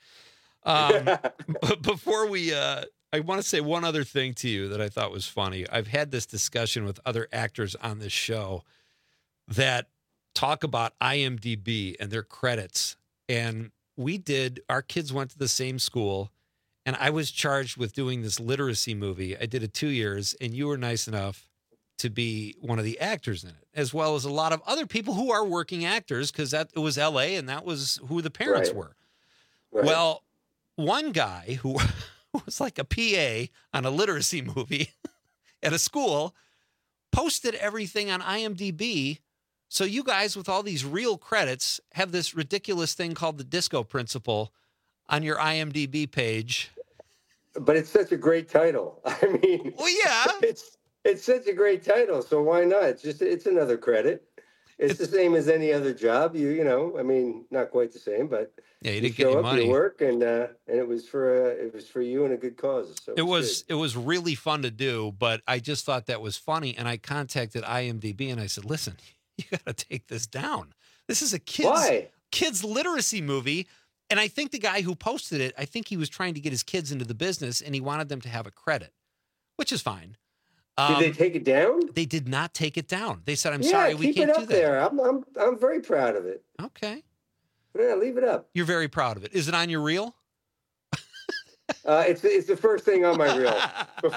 But before we, I want to say one other thing to you that I thought was funny. I've had this discussion with other actors on this show that talk about IMDb and their credits, and our kids went to the same school, and I was charged with doing this literacy movie. I did it 2 years, and you were nice enough to be one of the actors in it, as well as a lot of other people who are working actors, because it was LA and that was who the parents were. Right. Well, one guy who was like a PA on a literacy movie at a school posted everything on IMDb. So you guys with all these real credits have this ridiculous thing called the disco principle on your IMDb page. But it's such a great title. I mean, well, yeah, it's such a great title, so why not? It's another credit. It's the same as any other job. You know, I mean, not quite the same, but yeah, you didn't get any money. You work, and it was for you and a good cause. So it was really fun to do, but I just thought that was funny, and I contacted IMDb and I said, listen, you got to take this down. This is a kids literacy movie. And I think the guy who posted it, I think he was trying to get his kids into the business and he wanted them to have a credit, which is fine. Did they take it down? They did not take it down. They said, I'm sorry, we can't do that. Keep it up there. I'm very proud of it. Okay. Yeah, leave it up. You're very proud of it. Is it on your reel? It's the first thing on my reel.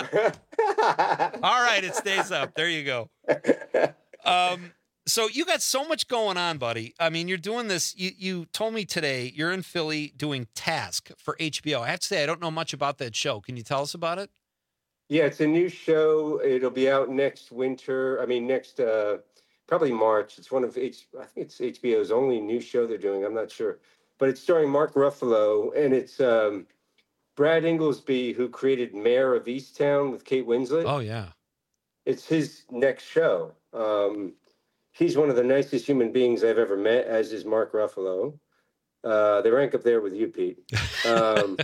All right, it stays up. There you go. So you got so much going on, buddy. I mean, you're doing this. You told me today you're in Philly doing Task for HBO. I have to say, I don't know much about that show. Can you tell us about it? Yeah, it's a new show. It'll be out next winter. I mean, next probably March. It's I think it's HBO's only new show they're doing. I'm not sure, but it's starring Mark Ruffalo, and it's Brad Inglesby, who created Mayor of Easttown with Kate Winslet. Oh yeah, it's his next show. He's one of the nicest human beings I've ever met, as is Mark Ruffalo. They rank up there with you, Pete. And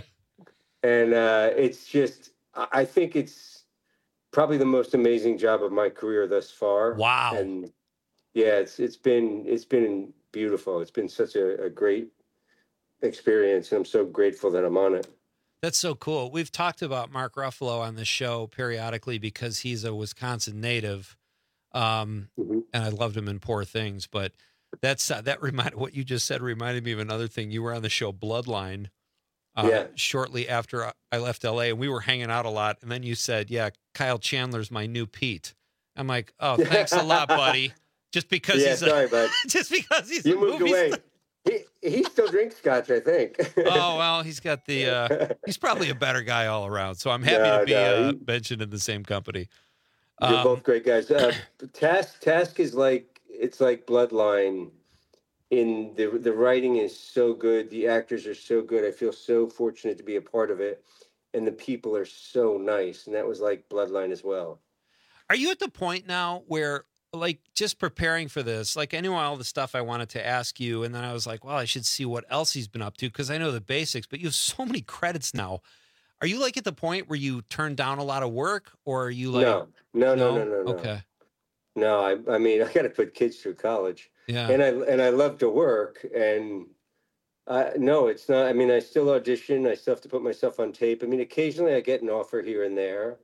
it's just, I think it's probably the most amazing job of my career thus far. Wow. And yeah, it's been beautiful. It's been such a great experience, and I'm so grateful that I'm on it. That's so cool. We've talked about Mark Ruffalo on the show periodically because he's a Wisconsin native. And I loved him in Poor Things, but that reminded what you just said reminded me of another thing. You were on the show Bloodline shortly after I left LA, and we were hanging out a lot. And then you said, "Yeah, Kyle Chandler's my new Pete." I'm like, "Oh, thanks a lot, buddy." Just because bud. Just because he's you moved away. He still drinks scotch, I think. Oh well, he's got the. He's probably a better guy all around. So I'm happy to be mentioned in the same company. You're both great guys. Task is it's like Bloodline. In the writing is so good. The actors are so good. I feel so fortunate to be a part of it, and the people are so nice. And that was like Bloodline as well. Are you at the point now where, like, just preparing for this, like I knew all the stuff I wanted to ask you, and then I was like, well, I should see what else he's been up to because I know the basics. But you have so many credits now. Are you like at the point where you turn down a lot of work, or are you like no? Okay. No, I mean I got to put kids through college. Yeah. And I love to work, and no, it's not. I mean, I still audition. I still have to put myself on tape. I mean, occasionally I get an offer here and there,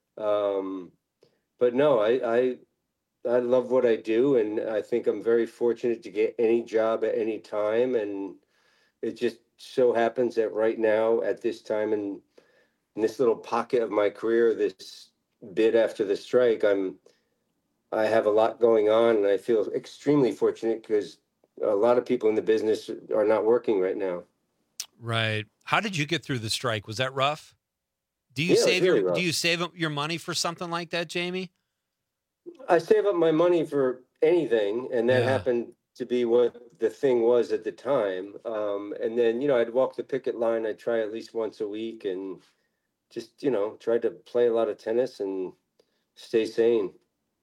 but no, I love what I do, and I think I'm very fortunate to get any job at any time, and it just so happens that right now at this time in this little pocket of my career, this bit after the strike, I have a lot going on, and I feel extremely fortunate because a lot of people in the business are not working right now. Right. How did you get through the strike? Was that rough? Do you save your money for something like that, Jamie? I save up my money for anything, and that happened to be what the thing was at the time. And then, I'd walk the picket line. I'd try at least once a week and just, try to play a lot of tennis and stay sane.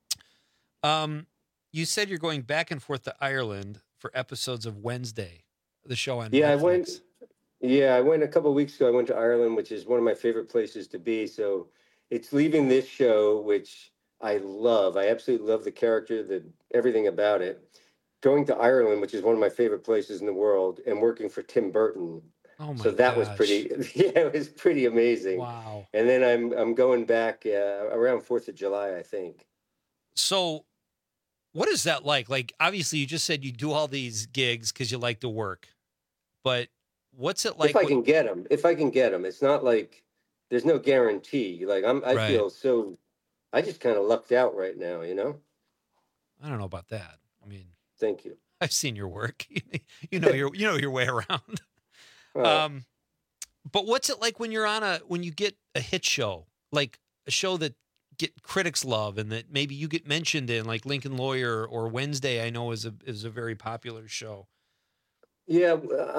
You said you're going back and forth to Ireland for episodes of Wednesday, the show on Netflix. I went a couple of weeks ago. I went to Ireland, which is one of my favorite places to be. So it's leaving this show, which I love. I absolutely love the character, everything about it. Going to Ireland, which is one of my favorite places in the world, and working for Tim Burton. Oh my So that was it was pretty amazing. Wow. And then I'm going back around 4th of July, I think. So what is that like? Like, obviously you just said you do all these gigs because you like to work, but what's it like? If I can get them, it's not like there's no guarantee. Like I feel so, I just kind of lucked out right now, I don't know about that. I mean, thank you. I've seen your work. you know your way around. But what's it like when you get a hit show, like a show that get critics love and that maybe you get mentioned in, like Lincoln Lawyer or Wednesday, I know is a very popular show. Yeah.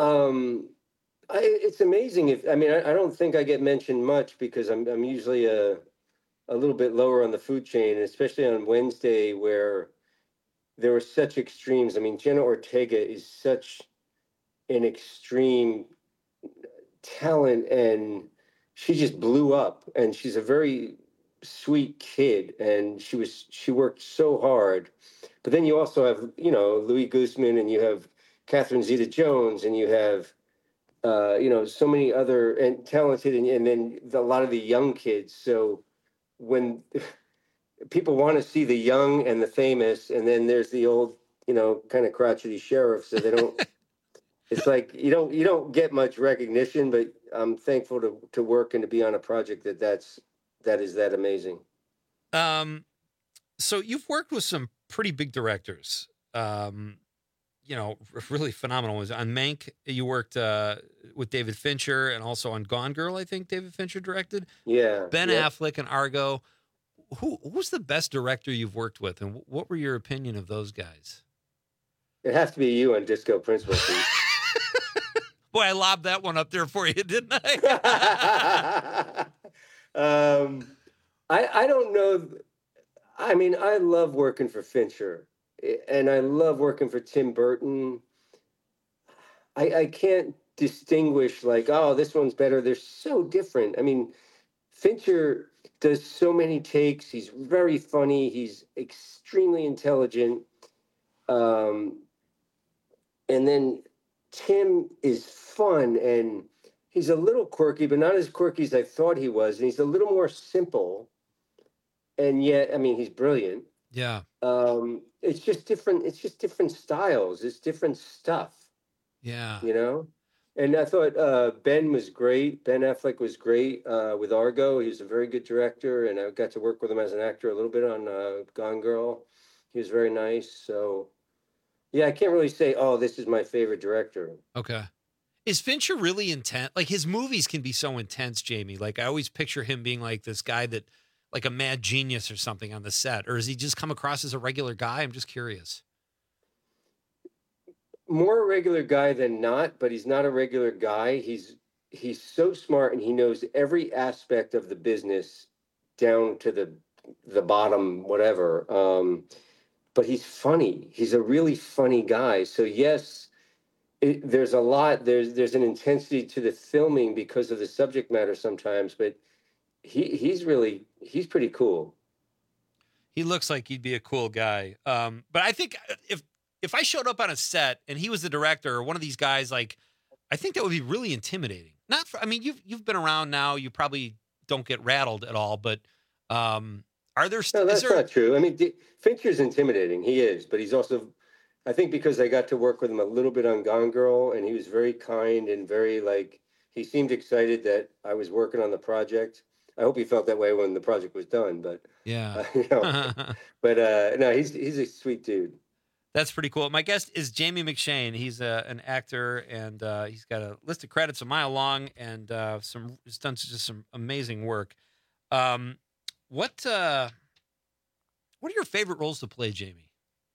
It's amazing. I don't think I get mentioned much because I'm usually a little bit lower on the food chain, especially on Wednesday where there were such extremes. I mean, Jenna Ortega is such an extreme talent, and she just blew up, and she's a very sweet kid, and she worked so hard. But then you also have, Louis Guzman, and you have Catherine Zeta-Jones, and you have, so many other and talented, and then a lot of the young kids. So when people want to see the young and the famous, and then there's the old, kind of crotchety sheriff, so they don't it's like you don't get much recognition, but I'm thankful to work and to be on a project that is that amazing. So you've worked with some pretty big directors. Really phenomenal ones. On Mank, you worked with David Fincher, and also on Gone Girl, I think David Fincher directed. Yeah. Ben Affleck and Argo. Who's the best director you've worked with, and what were your opinion of those guys? It has to be you on Disco Principal. Boy, I lobbed that one up there for you, didn't I? I don't know. I mean, I love working for Fincher, and I love working for Tim Burton. I can't distinguish like, oh, this one's better. They're so different. I mean, Fincher does so many takes. He's very funny. He's extremely intelligent. And then Tim is fun, and he's a little quirky, but not as quirky as I thought he was. And he's a little more simple. And yet, I mean, he's brilliant. Yeah. It's just different. It's just different styles. It's different stuff. Yeah. You know? And I thought Ben was great. Ben Affleck was great with Argo. He was a very good director, and I got to work with him as an actor a little bit on Gone Girl. He was very nice. So, yeah, I can't really say, oh, this is my favorite director. Okay. Is Fincher really intense? Like, his movies can be so intense, Jamie. Like, I always picture him being like this guy that, like a mad genius or something on the set. Or does he just come across as a regular guy? I'm just curious. More a regular guy than not, but he's not a regular guy. He's so smart, and he knows every aspect of the business down to the bottom, whatever. But he's funny. He's a really funny guy. So yes, there's a lot. There's an intensity to the filming because of the subject matter sometimes, but he's pretty cool. He looks like he'd be a cool guy. But I think if I showed up on a set and he was the director or one of these guys, like, I think that would be really intimidating. I mean, you've been around now. You probably don't get rattled at all, but are there? No, that's not true. I mean, Fincher's intimidating. He is, but he's also, I think because I got to work with him a little bit on Gone Girl, and he was very kind and very he seemed excited that I was working on the project. I hope he felt that way when the project was done, but yeah, no, he's a sweet dude. That's pretty cool. My guest is Jamie McShane. He's an actor, and he's got a list of credits a mile long, and he's done just some amazing work. What are your favorite roles to play, Jamie?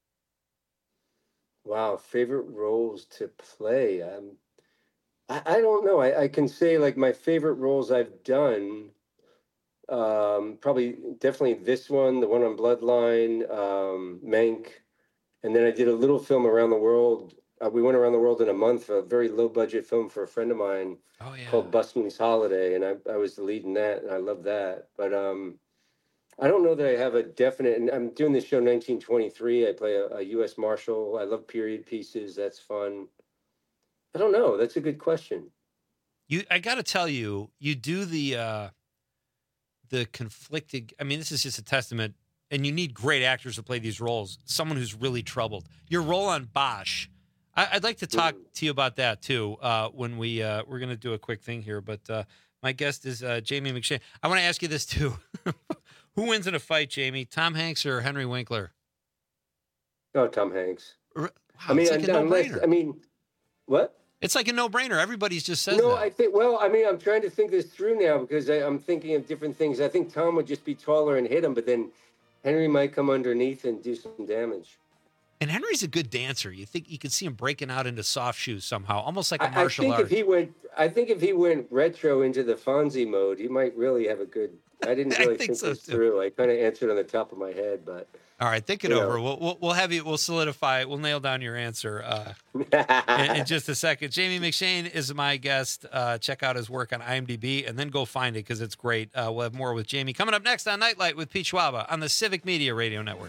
Wow, favorite roles to play. I don't know. I can say like my favorite roles I've done. Definitely this one, the one on Bloodline, Mank. And then I did a little film around the world. We went around the world in a month, a very low budget film for a friend of mine called Busman's Holiday. And I was the lead in that, and I love that. But I don't know that I have a definite, and I'm doing this show 1923. I play a U.S. Marshal. I love period pieces. That's fun. I don't know. That's a good question. I got to tell you, you do the conflicted, I mean, this is just a testament, and you need great actors to play these roles. Someone who's really troubled. Your role on Bosch, I'd like to talk to you about that too. When we're going to do a quick thing here, but my guest is Jamie McShane. I want to ask you this too: who wins in a fight, Jamie? Tom Hanks or Henry Winkler? Oh, Tom Hanks. Wow, I mean, it's like a no-brainer. I mean, what? It's like a no-brainer. Everybody's just says no, that. I think. Well, I mean, I'm trying to think this through now because I'm thinking of different things. I think Tom would just be taller and hit him, but then Henry might come underneath and do some damage. And Henry's a good dancer. You think you could see him breaking out into soft shoes somehow, almost like a martial art. I think if he went retro into the Fonzie mode, he might really have a good. I didn't really think this through. I kind of answered on the top of my head, but. All right, think it over. We'll have you. We'll solidify. We'll nail down your answer in just a second. Jamie McShane is my guest. Check out his work on IMDb and then go find it because it's great. We'll have more with Jamie coming up next on Nightlight with Pete Schwaba on the Civic Media Radio Network.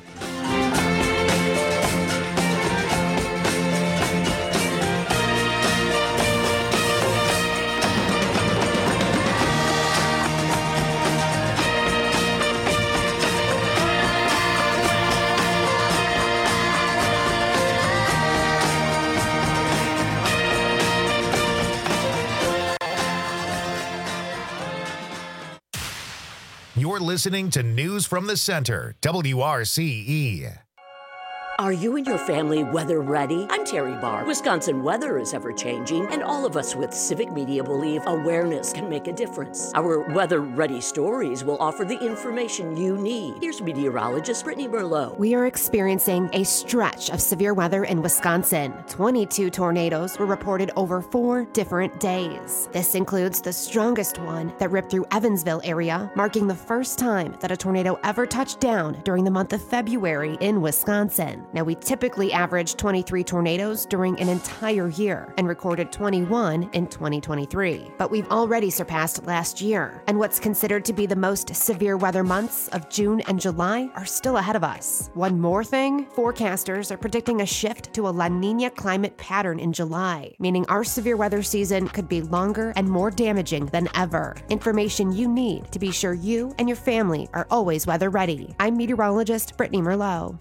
You're listening to News from the Center, WRCE. Are you and your family weather ready? I'm Terry Barr. Wisconsin weather is ever changing, and all of us with Civic Media believe awareness can make a difference. Our weather ready stories will offer the information you need. Here's meteorologist Brittany Merlot. We are experiencing a stretch of severe weather in Wisconsin. 22 tornadoes were reported over 4 different days. This includes the strongest one that ripped through Evansville area, marking the first time that a tornado ever touched down during the month of February in Wisconsin. Now, we typically average 23 tornadoes during an entire year and recorded 21 in 2023. But we've already surpassed last year, and what's considered to be the most severe weather months of June and July are still ahead of us. One more thing, forecasters are predicting a shift to a La Niña climate pattern in July, meaning our severe weather season could be longer and more damaging than ever. Information you need to be sure you and your family are always weather ready. I'm meteorologist Brittany Merlot.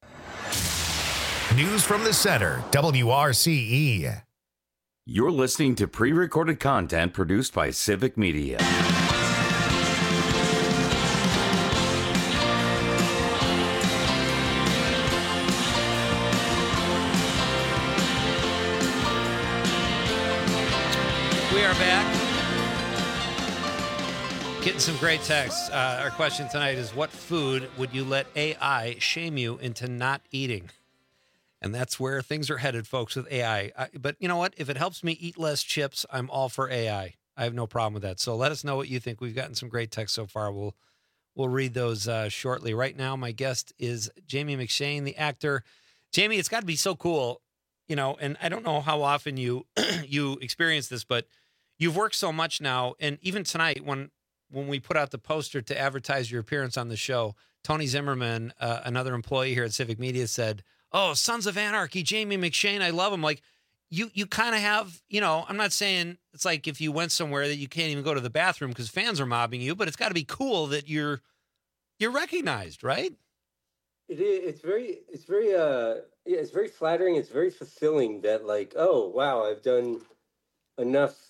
News from the Center, WRCE. You're listening to pre-recorded content produced by Civic Media. We are back. Getting some great texts. Our question tonight is, what food would you let AI shame you into not eating? And that's where things are headed, folks, with AI. But you know what? If it helps me eat less chips, I'm all for AI. I have no problem with that. So let us know what you think. We've gotten some great texts so far. We'll read those shortly. Right now, my guest is Jamie McShane, the actor. Jamie, it's got to be so cool, you know, and I don't know how often you you experience this, but you've worked so much now. And even tonight, when we put out the poster to advertise your appearance on the show, Tony Zimmerman, another employee here at Civic Media, said, "Oh, Sons of Anarchy, Jamie McShane, I love him." Like, you kind of have, you know, I'm not saying it's like if you went somewhere that you can't even go to the bathroom because fans are mobbing you, but it's got to be cool that you're recognized, right? It is. It's very flattering. It's very fulfilling that, like, oh wow, I've done enough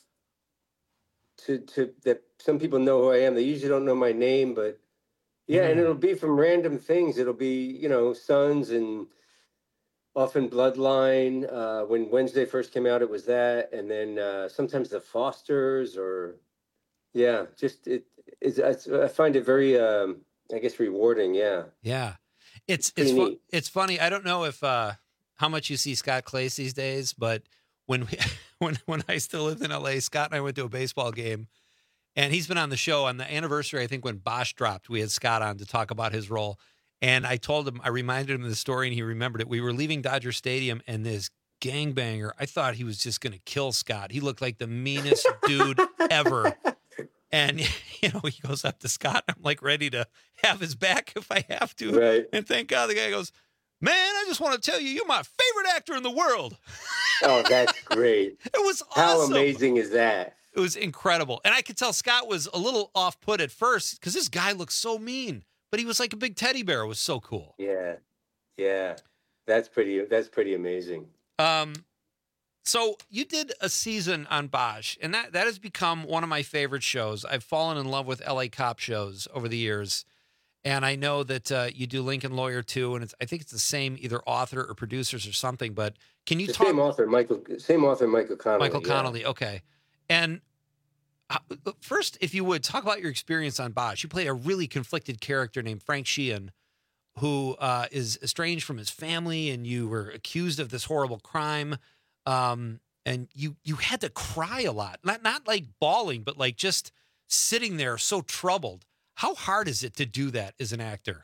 to that some people know who I am. They usually don't know my name, but yeah, and it'll be from random things. It'll be, you know, Sons and often Bloodline. When Wednesday first came out, it was that, and then sometimes the Fosters, or yeah, just I find it very, I guess, rewarding. Yeah, yeah, it's funny. I don't know if how much you see Scott Clace these days, but when I still lived in LA, Scott and I went to a baseball game, and he's been on the show on the anniversary. I think when Bosch dropped, we had Scott on to talk about his role. And I reminded him of the story, and he remembered it. We were leaving Dodger Stadium, and this gangbanger, I thought he was just going to kill Scott. He looked like the meanest dude ever. And, you know, he goes up to Scott. I'm like ready to have his back if I have to. Right. And thank God the guy goes, "Man, I just want to tell you, you're my favorite actor in the world." Oh, that's great. It was awesome. How amazing is that? It was incredible. And I could tell Scott was a little off put at first because this guy looks so mean. But he was like a big teddy bear. It was so cool. Yeah. That's pretty amazing. So you did a season on Bosch, and that has become one of my favorite shows. I've fallen in love with LA cop shows over the years. And I know that you do Lincoln Lawyer too, and I think it's the same either author or producers or something. But can you talk? Same author, Michael Connelly. Michael Connelly, okay. And first, if you would, talk about your experience on Bosch. You played a really conflicted character named Frank Sheehan, who is estranged from his family, and you were accused of this horrible crime. And you had to cry a lot, not like bawling, but like just sitting there so troubled. How hard is it to do that as an actor?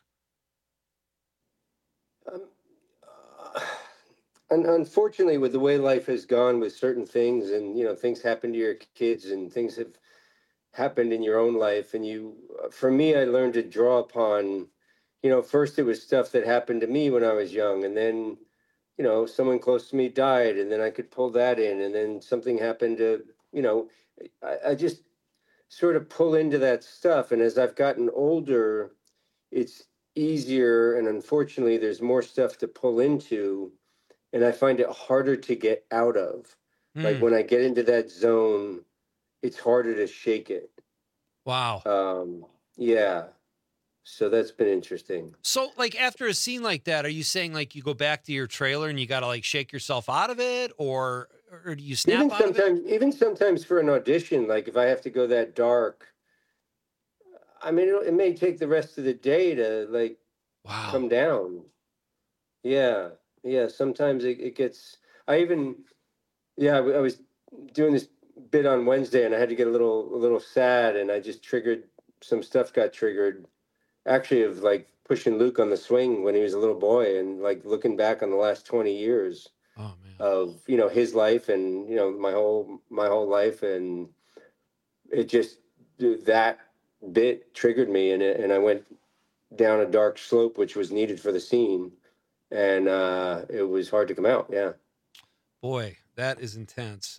Unfortunately, with the way life has gone with certain things, and, you know, things happen to your kids and things have happened in your own life. And for me, I learned to draw upon, you know, first it was stuff that happened to me when I was young, and then, you know, someone close to me died, and then I could pull that in, and then something happened to, you know, I just sort of pull into that stuff. And as I've gotten older, it's easier, and unfortunately there's more stuff to pull into, and I find it harder to get out of. Like when I get into that zone, it's harder to shake it. Wow. Yeah. So that's been interesting. So, like, after a scene like that, are you saying, like, you go back to your trailer and you got to, like, shake yourself out of it? Or do you snap out of it? Even sometimes for an audition, like if I have to go that dark, I mean, it may take the rest of the day to, like, come down. Yeah. Yeah. Sometimes it gets, I was doing this bit on Wednesday and I had to get a little sad, and I just some stuff got triggered. Actually, of like pushing Luke on the swing when he was a little boy, and like looking back on the last 20 years of, you know, his life and, you know, my whole life. And it just, that bit triggered me, and I went down a dark slope, which was needed for the scene. And it was hard to come out. Yeah. Boy, that is intense.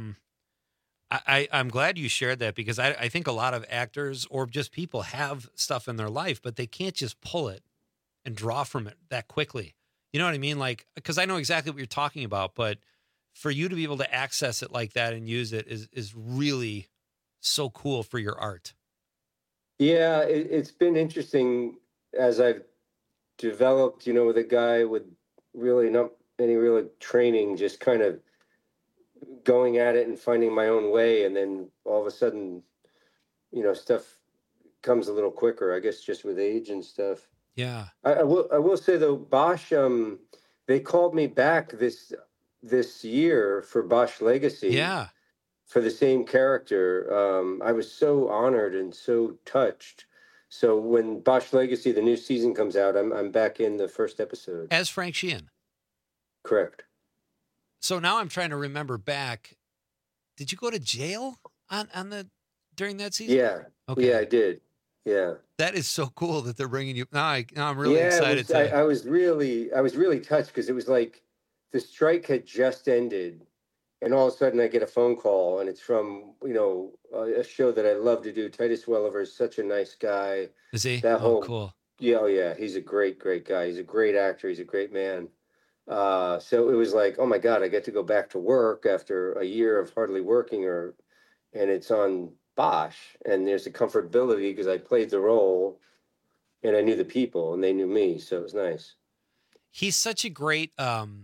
I'm glad you shared that, because I think a lot of actors or just people have stuff in their life, but they can't just pull it and draw from it that quickly. You know what I mean? Like, because I know exactly what you're talking about, but for you to be able to access it like that and use it is really so cool for your art. Yeah, it's been interesting as I've developed, you know, with a guy with really not any real training, just kind of going at it and finding my own way. And then all of a sudden, you know, stuff comes a little quicker, I guess, just with age and stuff. Yeah. I will say though, Bosch, they called me back this year for Bosch Legacy. Yeah. For the same character. I was so honored and so touched. So when Bosch Legacy, the new season comes out, I'm back in the first episode. As Frank Sheehan. Correct. So now I'm trying to remember back. Did you go to jail during that season? Yeah. Okay. Yeah, I did. Yeah. That is so cool that they're bringing you. Now I'm really excited. I was really touched, because it was like the strike had just ended, and all of a sudden I get a phone call, and it's from, you know, a show that I love to do. Titus Welliver is such a nice guy. Is he? Cool. Yeah. Oh yeah. He's a great guy. He's a great actor. He's a great man. So it was like, oh my God, I get to go back to work after a year of hardly working, and it's on Bosch, and there's a comfortability because I played the role and I knew the people and they knew me. So it was nice. He's such a great,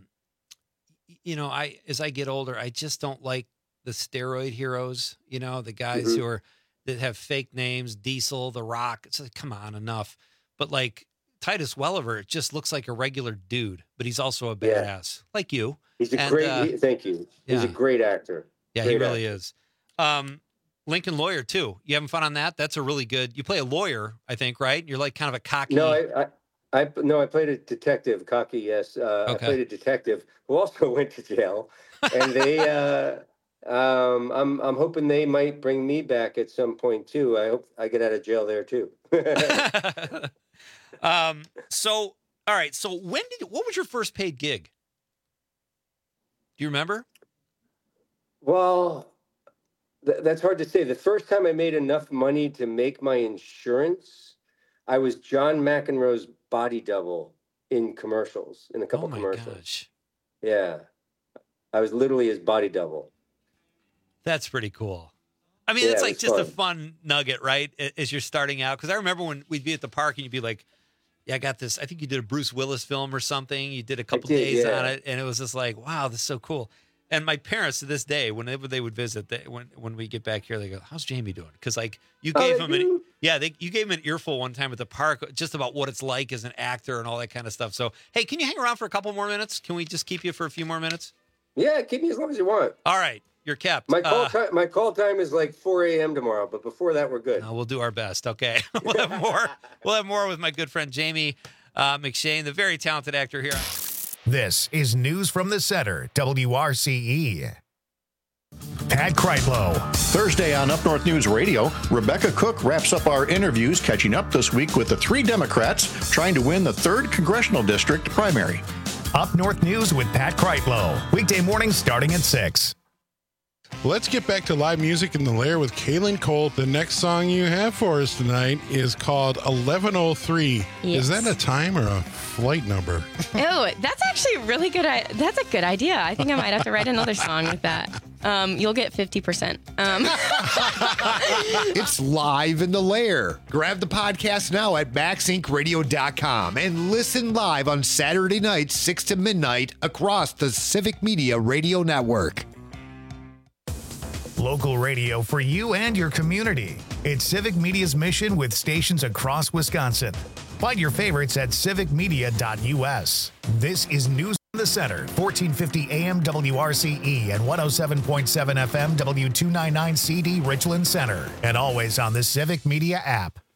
you know, as I get older, I just don't like the steroid heroes, you know, the guys that have fake names, Diesel, The Rock. It's like, come on, enough. But like, Titus Welliver just looks like a regular dude, but he's also a badass, like you. He's a great. Thank you. He's a great actor. Yeah, he really is. Lincoln Lawyer too. You having fun on that? That's a really good. You play a lawyer, I think, right? You're like kind of a cocky. No, I played a detective. Cocky, yes. I played a detective who also went to jail, and they. I'm hoping they might bring me back at some point too. I hope I get out of jail there too. So, all right. So what was your first paid gig? Do you remember? Well, that's hard to say. The first time I made enough money to make my insurance, I was John McEnroe's body double in commercials, in a couple commercials. Gosh. Yeah. I was literally his body double. That's pretty cool. I mean, it's like just fun. A fun nugget, right? As you're starting out. Because I remember when we'd be at the park and you'd be like, yeah, I got this. I think you did a Bruce Willis film or something. You did a couple days on it. And it was just like, wow, this is so cool. And my parents to this day, whenever they would visit, when we get back here, they go, how's Jamie doing? Because like you gave him you gave him an earful one time at the park just about what it's like as an actor and all that kind of stuff. So, hey, can you hang around for a couple more minutes? Can we just keep you for a few more minutes? Yeah, keep me as long as you want. All right. You're kept. My call time is like 4 a.m. tomorrow, but before that, we're good. We'll do our best. Okay. We'll have more. We'll have more with my good friend Jamie McShane, the very talented actor here. This is News from the Center, WRCE. Pat Kreitlow. Thursday on Up North News Radio, Rebecca Cook wraps up our interviews, catching up this week with the 3 Democrats trying to win the 3rd Congressional District primary. Up North News with Pat Kreitlow. Weekday mornings starting at 6. Let's get back to live music in the Lair with Kaylin Cole. The next song you have for us tonight is called 1103. Yes. Is that a time or a flight number? Oh, that's actually really good. That's a good idea. I think I might have to write another song with that. You'll get 50%. It's live in the Lair. Grab the podcast now at MaxIncRadio.com and listen live on Saturday nights, 6 to midnight, across the Civic Media Radio Network. Local radio for you and your community. It's Civic Media's mission with stations across Wisconsin. Find your favorites at civicmedia.us. This is News from the Center, 1450 AM WRCE and 107.7 FM W299CD Richland Center. And always on the Civic Media app.